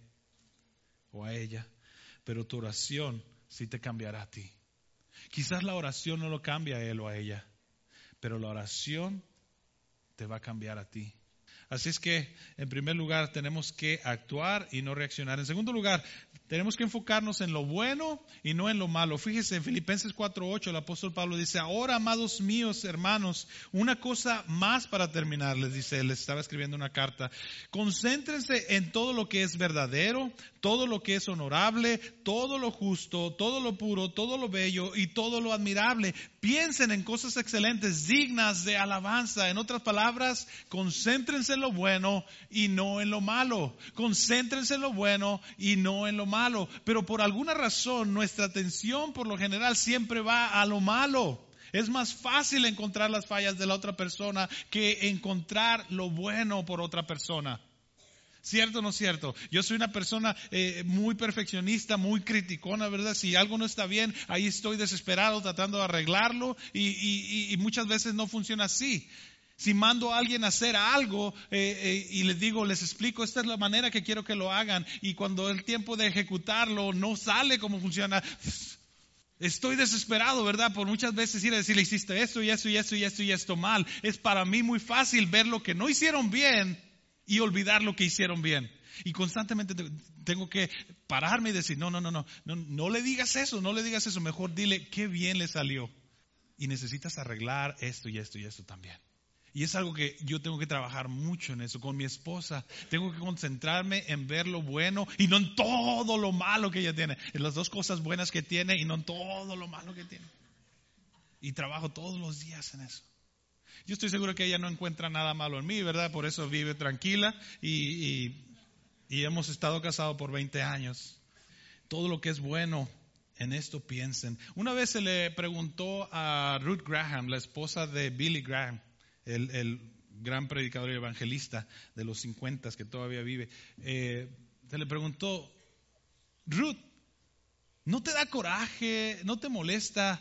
S1: o a ella, pero tu oración sí te cambiará a ti. Quizás la oración no lo cambia a él o a ella, pero la oración te va a cambiar a ti. Así es que, en primer lugar, tenemos que actuar y no reaccionar. En segundo lugar, tenemos que enfocarnos en lo bueno y no en lo malo. Fíjese, en Filipenses cuatro ocho, el apóstol Pablo dice, ahora, amados míos, hermanos, una cosa más para terminar, les dice, él estaba escribiendo una carta. Concéntrense en todo lo que es verdadero, todo lo que es honorable, todo lo justo, todo lo puro, todo lo bello y todo lo admirable. Piensen en cosas excelentes, dignas de alabanza. En otras palabras, concéntrense en lo bueno y no en lo malo. Concéntrense en lo bueno y no en lo malo. Pero por alguna razón nuestra atención por lo general siempre va a lo malo. Es más fácil encontrar las fallas de la otra persona que encontrar lo bueno por otra persona. ¿Cierto o no cierto? Yo soy una persona eh, muy perfeccionista, muy criticona, ¿verdad? Si algo no está bien, ahí estoy desesperado tratando de arreglarlo y, y, y muchas veces no funciona así. Si mando a alguien a hacer algo eh, eh, y les digo, les explico, esta es la manera que quiero que lo hagan, y cuando el tiempo de ejecutarlo no sale como funciona, estoy desesperado, ¿verdad? Por muchas veces ir a decirle, hiciste esto y esto y esto y esto y esto mal. Es para mí muy fácil ver lo que no hicieron bien y olvidar lo que hicieron bien. Y constantemente tengo que pararme y decir, no, no, no, no, no, no le digas eso, no le digas eso. Mejor dile qué bien le salió. Y necesitas arreglar esto y esto y esto también. Y es algo que yo tengo que trabajar mucho en eso. Con mi esposa tengo que concentrarme en ver lo bueno y no en todo lo malo que ella tiene. En las dos cosas buenas que tiene y no en todo lo malo que tiene. Y trabajo todos los días en eso. Yo estoy seguro que ella no encuentra nada malo en mí, ¿verdad? Por eso vive tranquila y, y, y hemos estado casados por veinte años. Todo lo que es bueno, en esto piensen. Una vez se le preguntó a Ruth Graham, la esposa de Billy Graham, el, el gran predicador y evangelista de los cincuenta que todavía vive, eh, se le preguntó, Ruth, ¿no te da coraje, no te molesta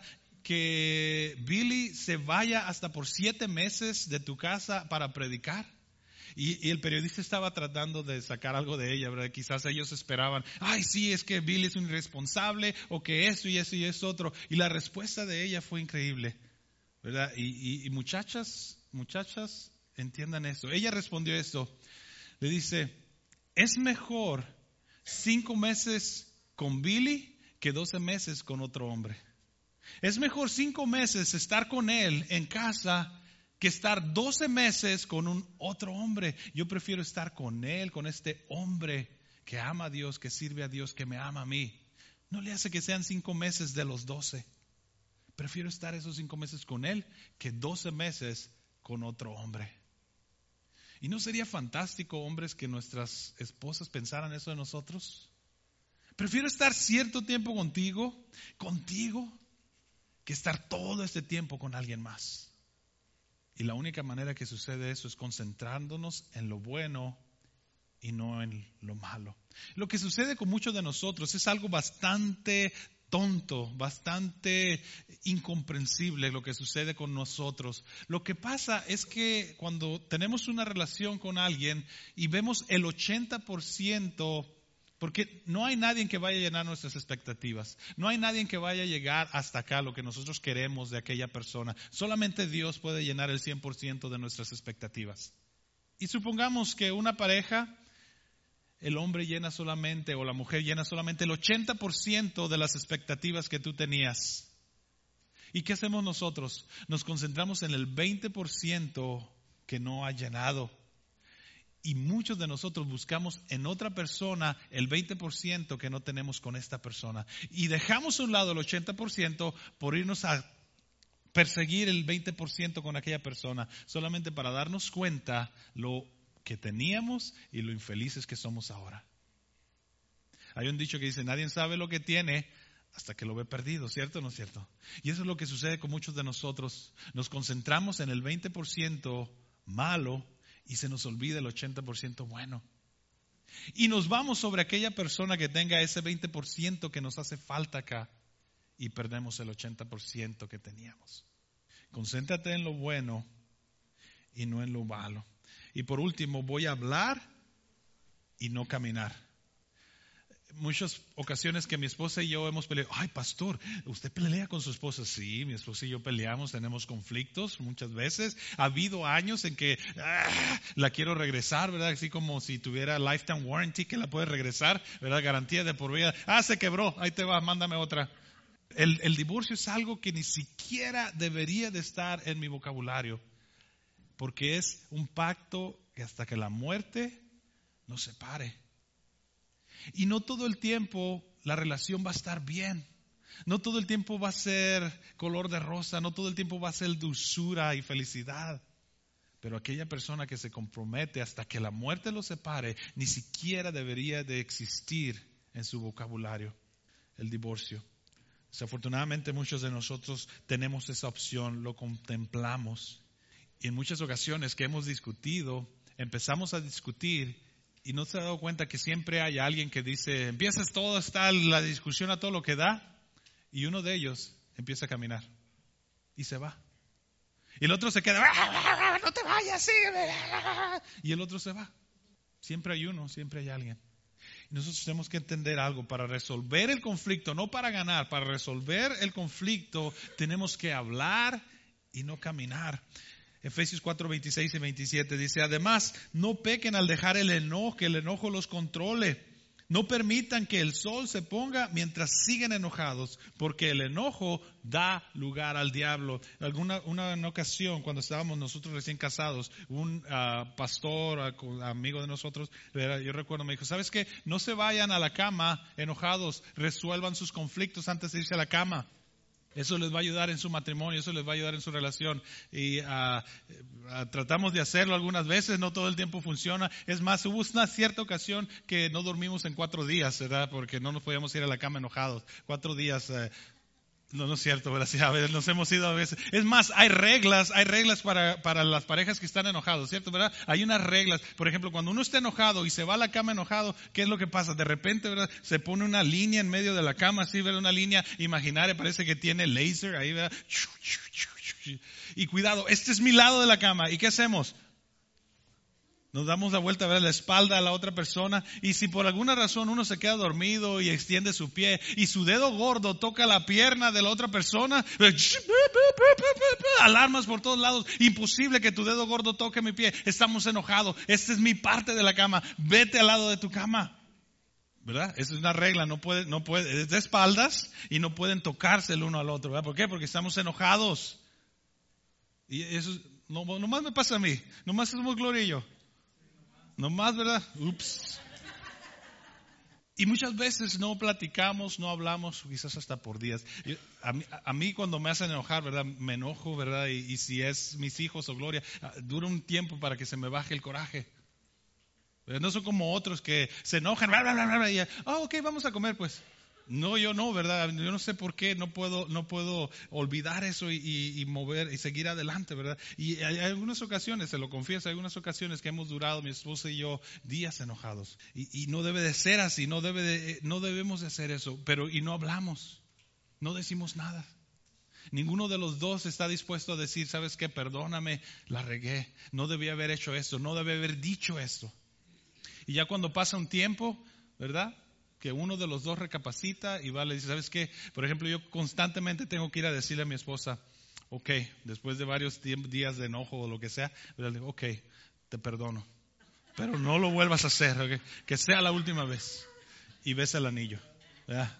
S1: que Billy se vaya hasta por siete meses de tu casa para predicar? Y, y el periodista estaba tratando de sacar algo de ella, ¿verdad? Quizás ellos esperaban, ay, sí, es que Billy es un irresponsable, o que eso y eso y eso otro. Y la respuesta de ella fue increíble, ¿verdad? Y, y, y muchachas, muchachas, entiendan eso. Ella respondió esto, le dice, es mejor cinco meses con Billy que doce meses con otro hombre. Es mejor cinco meses estar con él en casa que estar doce meses con un otro hombre. Yo prefiero estar con él, con este hombre que ama a Dios, que sirve a Dios, que me ama a mí. No le hace que sean cinco meses de los doce. Prefiero estar esos cinco meses con él que doce meses con otro hombre. ¿Y no sería fantástico, hombres, que nuestras esposas pensaran eso de nosotros? Prefiero estar cierto tiempo contigo, contigo, que estar todo este tiempo con alguien más. Y la única manera que sucede eso es concentrándonos en lo bueno y no en lo malo. Lo que sucede con muchos de nosotros es algo bastante tonto, bastante incomprensible lo que sucede con nosotros. Lo que pasa es que cuando tenemos una relación con alguien y vemos el ochenta por ciento, porque no hay nadie que vaya a llenar nuestras expectativas. No hay nadie que vaya a llegar hasta acá, lo que nosotros queremos de aquella persona. Solamente Dios puede llenar el cien por ciento de nuestras expectativas. Y supongamos que una pareja, el hombre llena solamente, o la mujer llena solamente el ochenta por ciento de las expectativas que tú tenías. ¿Y qué hacemos nosotros? Nos concentramos en el veinte por ciento que no ha llenado. Y muchos de nosotros buscamos en otra persona el veinte por ciento que no tenemos con esta persona. Y dejamos a un lado el ochenta por ciento por irnos a perseguir el veinte por ciento con aquella persona, solamente para darnos cuenta lo que teníamos y lo infelices que somos ahora. Hay un dicho que dice, nadie sabe lo que tiene hasta que lo ve perdido, ¿cierto o no es cierto? Y eso es lo que sucede con muchos de nosotros. Nos concentramos en el veinte por ciento malo y se nos olvida el ochenta por ciento bueno. Y nos vamos sobre aquella persona que tenga ese veinte por ciento que nos hace falta acá y perdemos el ochenta por ciento que teníamos. Concéntrate en lo bueno y no en lo malo. Y por último, voy a hablar y no caminar. Muchas ocasiones que mi esposa y yo hemos peleado. Ay, pastor, ¿usted pelea con su esposa? Sí, mi esposa y yo peleamos, tenemos conflictos muchas veces. Ha habido años en que ah, la quiero regresar, ¿verdad? Así como si tuviera lifetime warranty que la puede regresar, ¿verdad? Garantía de por vida. Ah, se quebró, ahí te va, mándame otra. El, el divorcio es algo que ni siquiera debería de estar en mi vocabulario, porque es un pacto que hasta que la muerte nos separe. Y no todo el tiempo la relación va a estar bien. No todo el tiempo va a ser color de rosa. No todo el tiempo va a ser dulzura y felicidad. Pero aquella persona que se compromete hasta que la muerte los separe, ni siquiera debería de existir en su vocabulario el divorcio. Desafortunadamente muchos de nosotros tenemos esa opción, lo contemplamos. Y en muchas ocasiones que hemos discutido, empezamos a discutir y no se ha dado cuenta que siempre hay alguien que dice, empiezas todo, está la discusión a todo lo que da, y uno de ellos empieza a caminar y se va. Y el otro se queda, no te vayas, sígueme. Y el otro se va. Siempre hay uno, siempre hay alguien. Y nosotros tenemos que entender algo. Para resolver el conflicto, no para ganar, para resolver el conflicto tenemos que hablar y no caminar. Efesios cuatro, veintiséis y veintisiete dice, además, no pequen al dejar el enojo, que el enojo los controle. No permitan que el sol se ponga mientras siguen enojados, porque el enojo da lugar al diablo. Alguna una, una ocasión, cuando estábamos nosotros recién casados, un uh, pastor, uh, amigo de nosotros, yo recuerdo, me dijo, ¿sabes qué? No se vayan a la cama enojados, resuelvan sus conflictos antes de irse a la cama. Eso les va a ayudar en su matrimonio, eso les va a ayudar en su relación. Y uh, uh, tratamos de hacerlo algunas veces, no todo el tiempo funciona. Es más, hubo una cierta ocasión que no dormimos en cuatro días, ¿verdad? Porque no nos podíamos ir a la cama enojados. Cuatro días, uh, no, no es cierto, ¿verdad? Sí, a veces nos hemos ido a veces. Es más, hay reglas, hay reglas para, para las parejas que están enojados, ¿cierto? ¿Verdad? Hay unas reglas. Por ejemplo, cuando uno está enojado y se va a la cama enojado, ¿qué es lo que pasa? De repente, ¿verdad? Se pone una línea en medio de la cama, así, ¿verdad? Una línea imaginaria, parece que tiene láser ahí, ¿verdad? Y cuidado, este es mi lado de la cama. ¿Y qué hacemos? Nos damos la vuelta a ver la espalda a la otra persona, y si por alguna razón uno se queda dormido y extiende su pie y su dedo gordo toca la pierna de la otra persona, alarmas por todos lados, imposible que tu dedo gordo toque mi pie, estamos enojados, esta es mi parte de la cama, vete al lado de tu cama. ¿Verdad? Esa es una regla, no puede, no puede, es de espaldas y no pueden tocarse el uno al otro, ¿verdad? ¿Por qué? Porque estamos enojados. Y eso no, nomás me pasa a mí, nomás somos Gloria y yo. No más, ¿verdad? Ups. Y muchas veces no platicamos, no hablamos, quizás hasta por días. Yo, a, mí, a mí cuando me hacen enojar, ¿verdad? Me enojo, ¿verdad? Y, y si es mis hijos o Gloria, dura un tiempo para que se me baje el coraje. No son como otros que se enojan, bla, bla, bla, bla, y, oh, ok, vamos a comer, pues. No, yo no, ¿verdad? Yo no sé por qué no puedo, no puedo olvidar eso y, y, y mover y seguir adelante, ¿verdad? Y hay, hay algunas ocasiones, se lo confieso, hay algunas ocasiones que hemos durado, mi esposa y yo, días enojados. Y, y no debe de ser así, no debe de, no debemos de hacer eso, pero y no hablamos, no decimos nada. Ninguno de los dos está dispuesto a decir, ¿sabes qué? Perdóname, la regué, no debía haber hecho esto, no debía haber dicho esto. Y ya cuando pasa un tiempo, ¿verdad?, que uno de los dos recapacita y va, le dice, ¿sabes qué? Por ejemplo, yo constantemente tengo que ir a decirle a mi esposa, ok, después de varios días de enojo o lo que sea, le digo, ok, te perdono, pero no lo vuelvas a hacer, ¿okay? Que sea la última vez. Y besa el anillo, ¿verdad?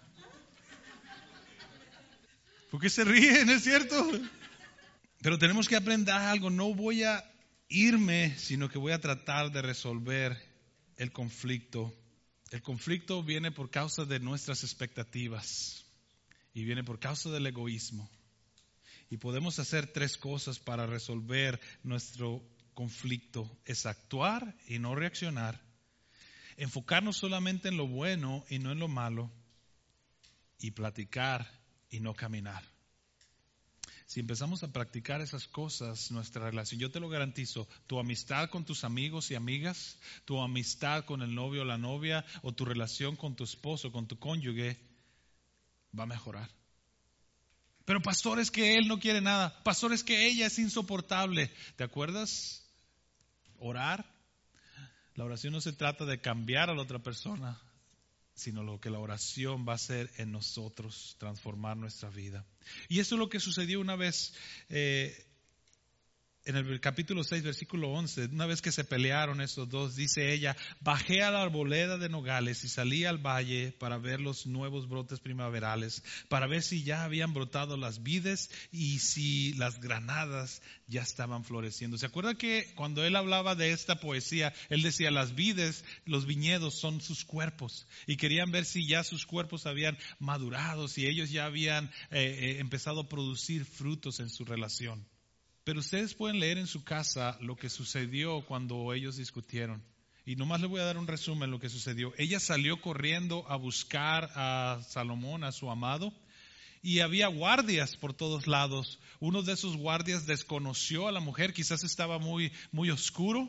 S1: ¿Por qué se ríen? ¿Es cierto? Pero tenemos que aprender algo, no voy a irme, sino que voy a tratar de resolver el conflicto. El conflicto viene por causa de nuestras expectativas y viene por causa del egoísmo. Y podemos hacer tres cosas para resolver nuestro conflicto. Es actuar y no reaccionar, enfocarnos solamente en lo bueno y no en lo malo, y platicar y no caminar. Si empezamos a practicar esas cosas, nuestra relación, yo te lo garantizo, tu amistad con tus amigos y amigas, tu amistad con el novio o la novia, o tu relación con tu esposo, con tu cónyuge, va a mejorar. Pero pastor, es que él no quiere nada. Pastor, es que ella es insoportable. ¿Te acuerdas? Orar. La oración no se trata de cambiar a la otra persona, sino lo que la oración va a hacer en nosotros, transformar nuestra vida. Y eso es lo que sucedió una vez eh, en el capítulo seis, versículo once. Una vez que se pelearon esos dos, dice ella, bajé a la arboleda de nogales y salí al valle para ver los nuevos brotes primaverales, para ver si ya habían brotado las vides y si las granadas ya estaban floreciendo. ¿Se acuerda que cuando él hablaba de esta poesía, él decía las vides, los viñedos son sus cuerpos, y querían ver si ya sus cuerpos habían madurado, si ellos ya habían eh, eh, empezado a producir frutos en su relación? Pero ustedes pueden leer en su casa lo que sucedió cuando ellos discutieron. Y nomás les voy a dar un resumen de lo que sucedió. Ella salió corriendo a buscar a Salomón, a su amado, y había guardias por todos lados. Uno de esos guardias desconoció a la mujer, quizás estaba muy, muy oscuro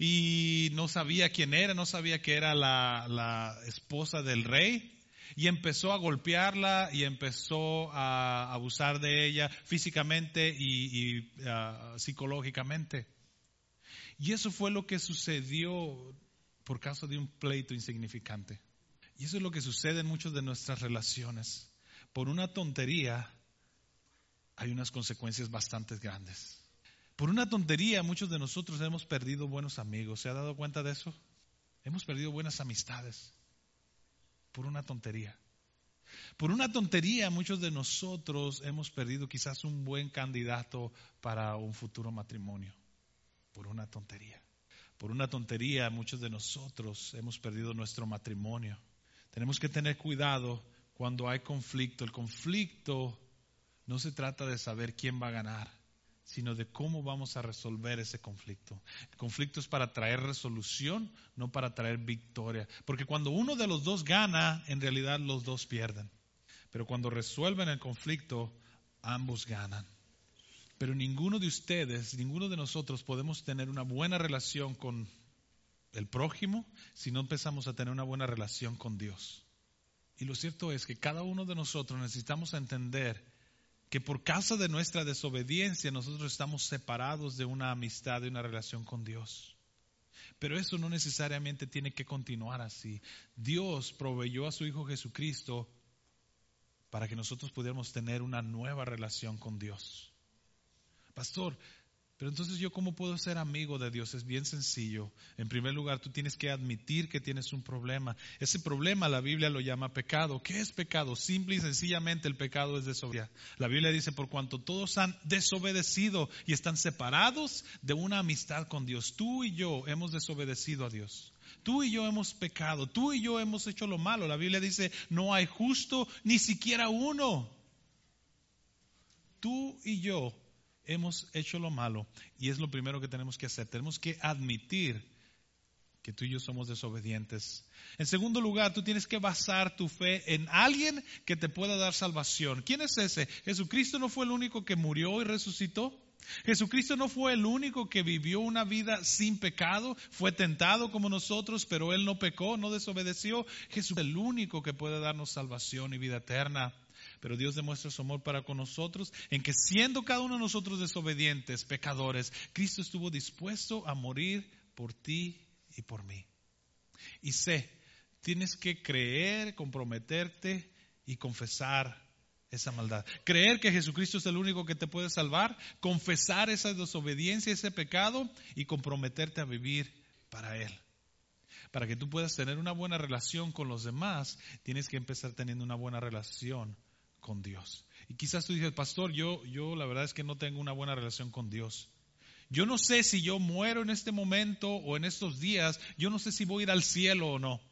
S1: y no sabía quién era, no sabía que era la, la esposa del rey. Y empezó a golpearla y empezó a abusar de ella físicamente y, y uh, psicológicamente. Y eso fue lo que sucedió por causa de un pleito insignificante. Y eso es lo que sucede en muchas de nuestras relaciones. Por una tontería hay unas consecuencias bastante grandes. Por una tontería muchos de nosotros hemos perdido buenos amigos. ¿Se ha dado cuenta de eso? Hemos perdido buenas amistades. Por una tontería. Por una tontería muchos de nosotros hemos perdido quizás un buen candidato para un futuro matrimonio. Por una tontería. Por una tontería muchos de nosotros hemos perdido nuestro matrimonio. Tenemos que tener cuidado cuando hay conflicto. El conflicto no se trata de saber quién va a ganar, sino de cómo vamos a resolver ese conflicto. El conflicto es para traer resolución, no para traer victoria. Porque cuando uno de los dos gana, en realidad los dos pierden. Pero cuando resuelven el conflicto, ambos ganan. Pero ninguno de ustedes, ninguno de nosotros podemos tener una buena relación con el prójimo si no empezamos a tener una buena relación con Dios. Y lo cierto es que cada uno de nosotros necesitamos entender que por causa de nuestra desobediencia nosotros estamos separados de una amistad, de una relación con Dios. Pero eso no necesariamente tiene que continuar así. Dios proveyó a su Hijo Jesucristo para que nosotros pudiéramos tener una nueva relación con Dios. Pastor, pero entonces yo ¿cómo puedo ser amigo de Dios? Es bien sencillo. En primer lugar, tú tienes que admitir que tienes un problema. Ese problema la Biblia lo llama pecado. ¿Qué es pecado? Simple y sencillamente el pecado es desobediencia. La Biblia dice, por cuanto todos han desobedecido y están separados de una amistad con Dios. Tú y yo hemos desobedecido a Dios. Tú y yo hemos pecado. Tú y yo hemos hecho lo malo. La Biblia dice, no hay justo ni siquiera uno. Tú y yo hemos hecho lo malo y es lo primero que tenemos que hacer. Tenemos que admitir que tú y yo somos desobedientes. En segundo lugar, tú tienes que basar tu fe en alguien que te pueda dar salvación. ¿Quién es ese? Jesucristo no fue el único que murió y resucitó. Jesucristo no fue el único que vivió una vida sin pecado, fue tentado como nosotros, pero Él no pecó, no desobedeció. Jesús es el único que puede darnos salvación y vida eterna. Pero Dios demuestra su amor para con nosotros en que siendo cada uno de nosotros desobedientes, pecadores, Cristo estuvo dispuesto a morir por ti y por mí. Y sé, tienes que creer, comprometerte y confesar esa maldad. Creer que Jesucristo es el único que te puede salvar, confesar esa desobediencia, ese pecado y comprometerte a vivir para Él. Para que tú puedas tener una buena relación con los demás, tienes que empezar teniendo una buena relación con Dios. Y quizás tú dices, pastor, yo, yo la verdad es que no tengo una buena relación con Dios. Yo no sé si yo muero en este momento o en estos días, yo no sé si voy a ir al cielo o no.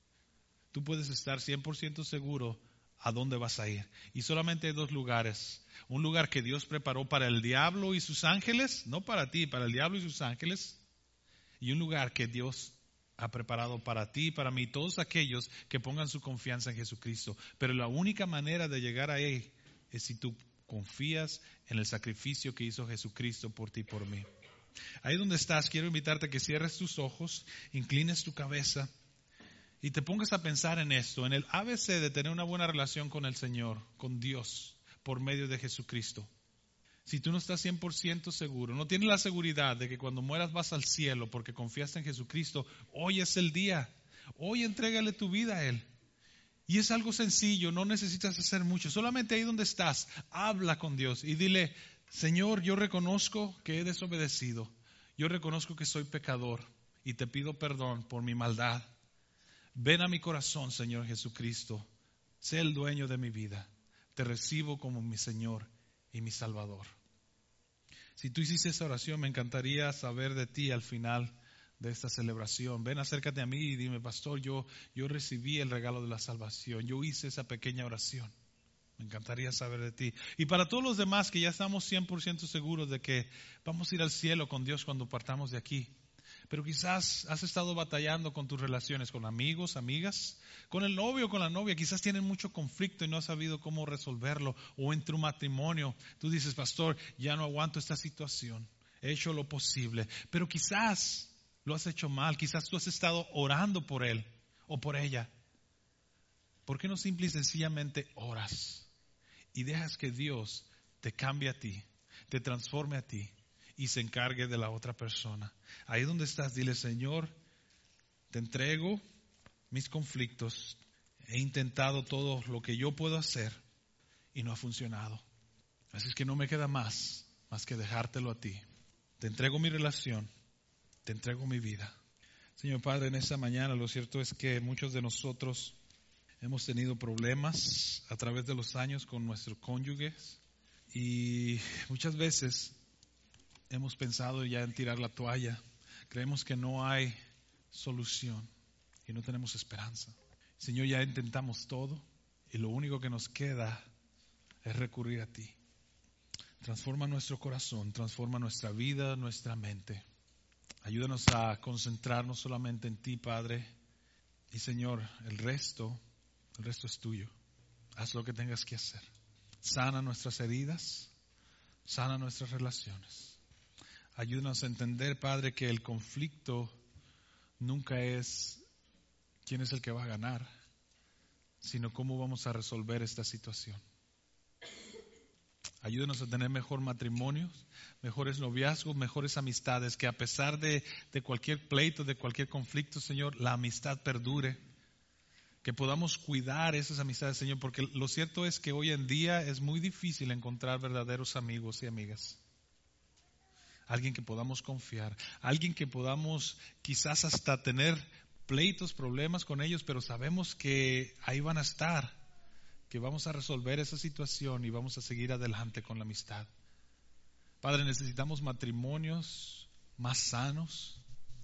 S1: Tú puedes estar cien por ciento seguro a dónde vas a ir. Y solamente hay dos lugares. Un lugar que Dios preparó para el diablo y sus ángeles, no para ti, para el diablo y sus ángeles. Y un lugar que Dios ha preparado para ti y para mí, todos aquellos que pongan su confianza en Jesucristo. Pero la única manera de llegar a Él es si tú confías en el sacrificio que hizo Jesucristo por ti y por mí. Ahí donde estás, quiero invitarte a que cierres tus ojos, inclines tu cabeza y te pongas a pensar en esto, en el A B C de tener una buena relación con el Señor, con Dios, por medio de Jesucristo. Si tú no estás cien por ciento seguro, no tienes la seguridad de que cuando mueras vas al cielo porque confiaste en Jesucristo, hoy es el día. Hoy entrégale tu vida a Él. Y es algo sencillo, no necesitas hacer mucho. Solamente ahí donde estás, habla con Dios y dile, Señor, yo reconozco que he desobedecido. Yo reconozco que soy pecador y te pido perdón por mi maldad. Ven a mi corazón, Señor Jesucristo. Sé el dueño de mi vida. Te recibo como mi Señor y mi Salvador. Si tú hiciste esa oración, me encantaría saber de ti al final de esta celebración. Ven, acércate a mí y dime, pastor, yo, yo recibí el regalo de la salvación. Yo hice esa pequeña oración. Me encantaría saber de ti. Y para todos los demás que ya estamos cien por ciento seguros de que vamos a ir al cielo con Dios cuando partamos de aquí, Pero quizás has estado batallando con tus relaciones, con amigos, amigas, con el novio, con la novia. Quizás tienen mucho conflicto y no has sabido cómo resolverlo. O en tu matrimonio, tú dices, pastor, ya no aguanto esta situación. He hecho lo posible. Pero quizás lo has hecho mal. Quizás tú has estado orando por él o por ella. ¿Por qué no simple y sencillamente oras y dejas que Dios te cambie a ti, te transforme a ti y se encargue de la otra persona? Ahí donde estás, dile, Señor, te entrego mis conflictos. He intentado todo lo que yo puedo hacer y no ha funcionado. Así es que no me queda más, más que dejártelo a ti. Te entrego mi relación, te entrego mi vida. Señor Padre, en esta mañana lo cierto es que muchos de nosotros hemos tenido problemas a través de los años con nuestros cónyuges y muchas veces hemos pensado ya en tirar la toalla. Creemos que no hay solución y no tenemos esperanza. Señor, ya intentamos todo y lo único que nos queda es recurrir a ti. Transforma nuestro corazón, transforma nuestra vida, nuestra mente. Ayúdanos a concentrarnos solamente en ti, Padre. Y Señor, el resto, el resto es tuyo. Haz lo que tengas que hacer. Sana nuestras heridas, sana nuestras relaciones. Ayúdanos a entender, Padre, que el conflicto nunca es quién es el que va a ganar, sino cómo vamos a resolver esta situación. Ayúdanos a tener mejor matrimonio, mejores noviazgos, mejores amistades, que a pesar de, de cualquier pleito, de cualquier conflicto, Señor, la amistad perdure. Que podamos cuidar esas amistades, Señor, porque lo cierto es que hoy en día es muy difícil encontrar verdaderos amigos y amigas. Alguien que podamos confiar, alguien que podamos quizás hasta tener pleitos, problemas con ellos, pero sabemos que ahí van a estar, que vamos a resolver esa situación y vamos a seguir adelante con la amistad. Padre, necesitamos matrimonios más sanos,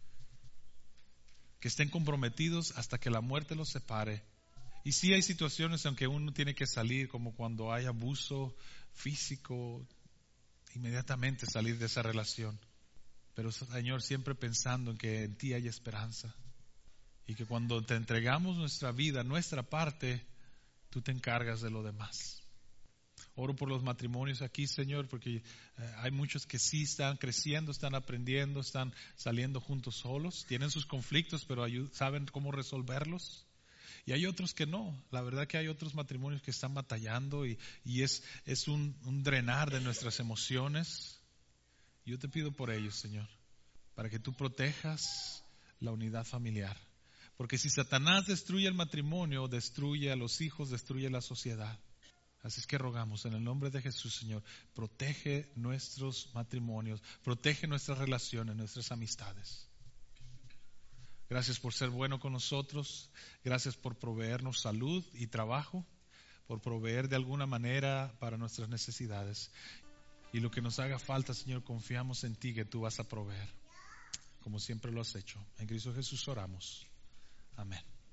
S1: que estén comprometidos hasta que la muerte los separe. Y sí hay situaciones en que uno tiene que salir, como cuando hay abuso físico, inmediatamente salir de esa relación. Pero Señor, siempre pensando en que en ti hay esperanza. Y que cuando te entregamos nuestra vida, nuestra parte, tú te encargas de lo demás. Oro por los matrimonios aquí, Señor, porque eh, hay muchos que sí están creciendo, están aprendiendo, están saliendo juntos solos, tienen sus conflictos, pero ayud- saben cómo resolverlos. Y hay otros que no. La verdad que hay otros matrimonios que están batallando y, y es, es un, un drenar de nuestras emociones. Yo te pido por ellos, Señor, para que tú protejas la unidad familiar. Porque si Satanás destruye el matrimonio, destruye a los hijos, destruye la sociedad. Así es que rogamos en el nombre de Jesús, Señor, protege nuestros matrimonios, protege nuestras relaciones, nuestras amistades. Gracias por ser bueno con nosotros, gracias por proveernos salud y trabajo, por proveer de alguna manera para nuestras necesidades. Y lo que nos haga falta, Señor, confiamos en ti que tú vas a proveer, como siempre lo has hecho. En Cristo Jesús oramos. Amén.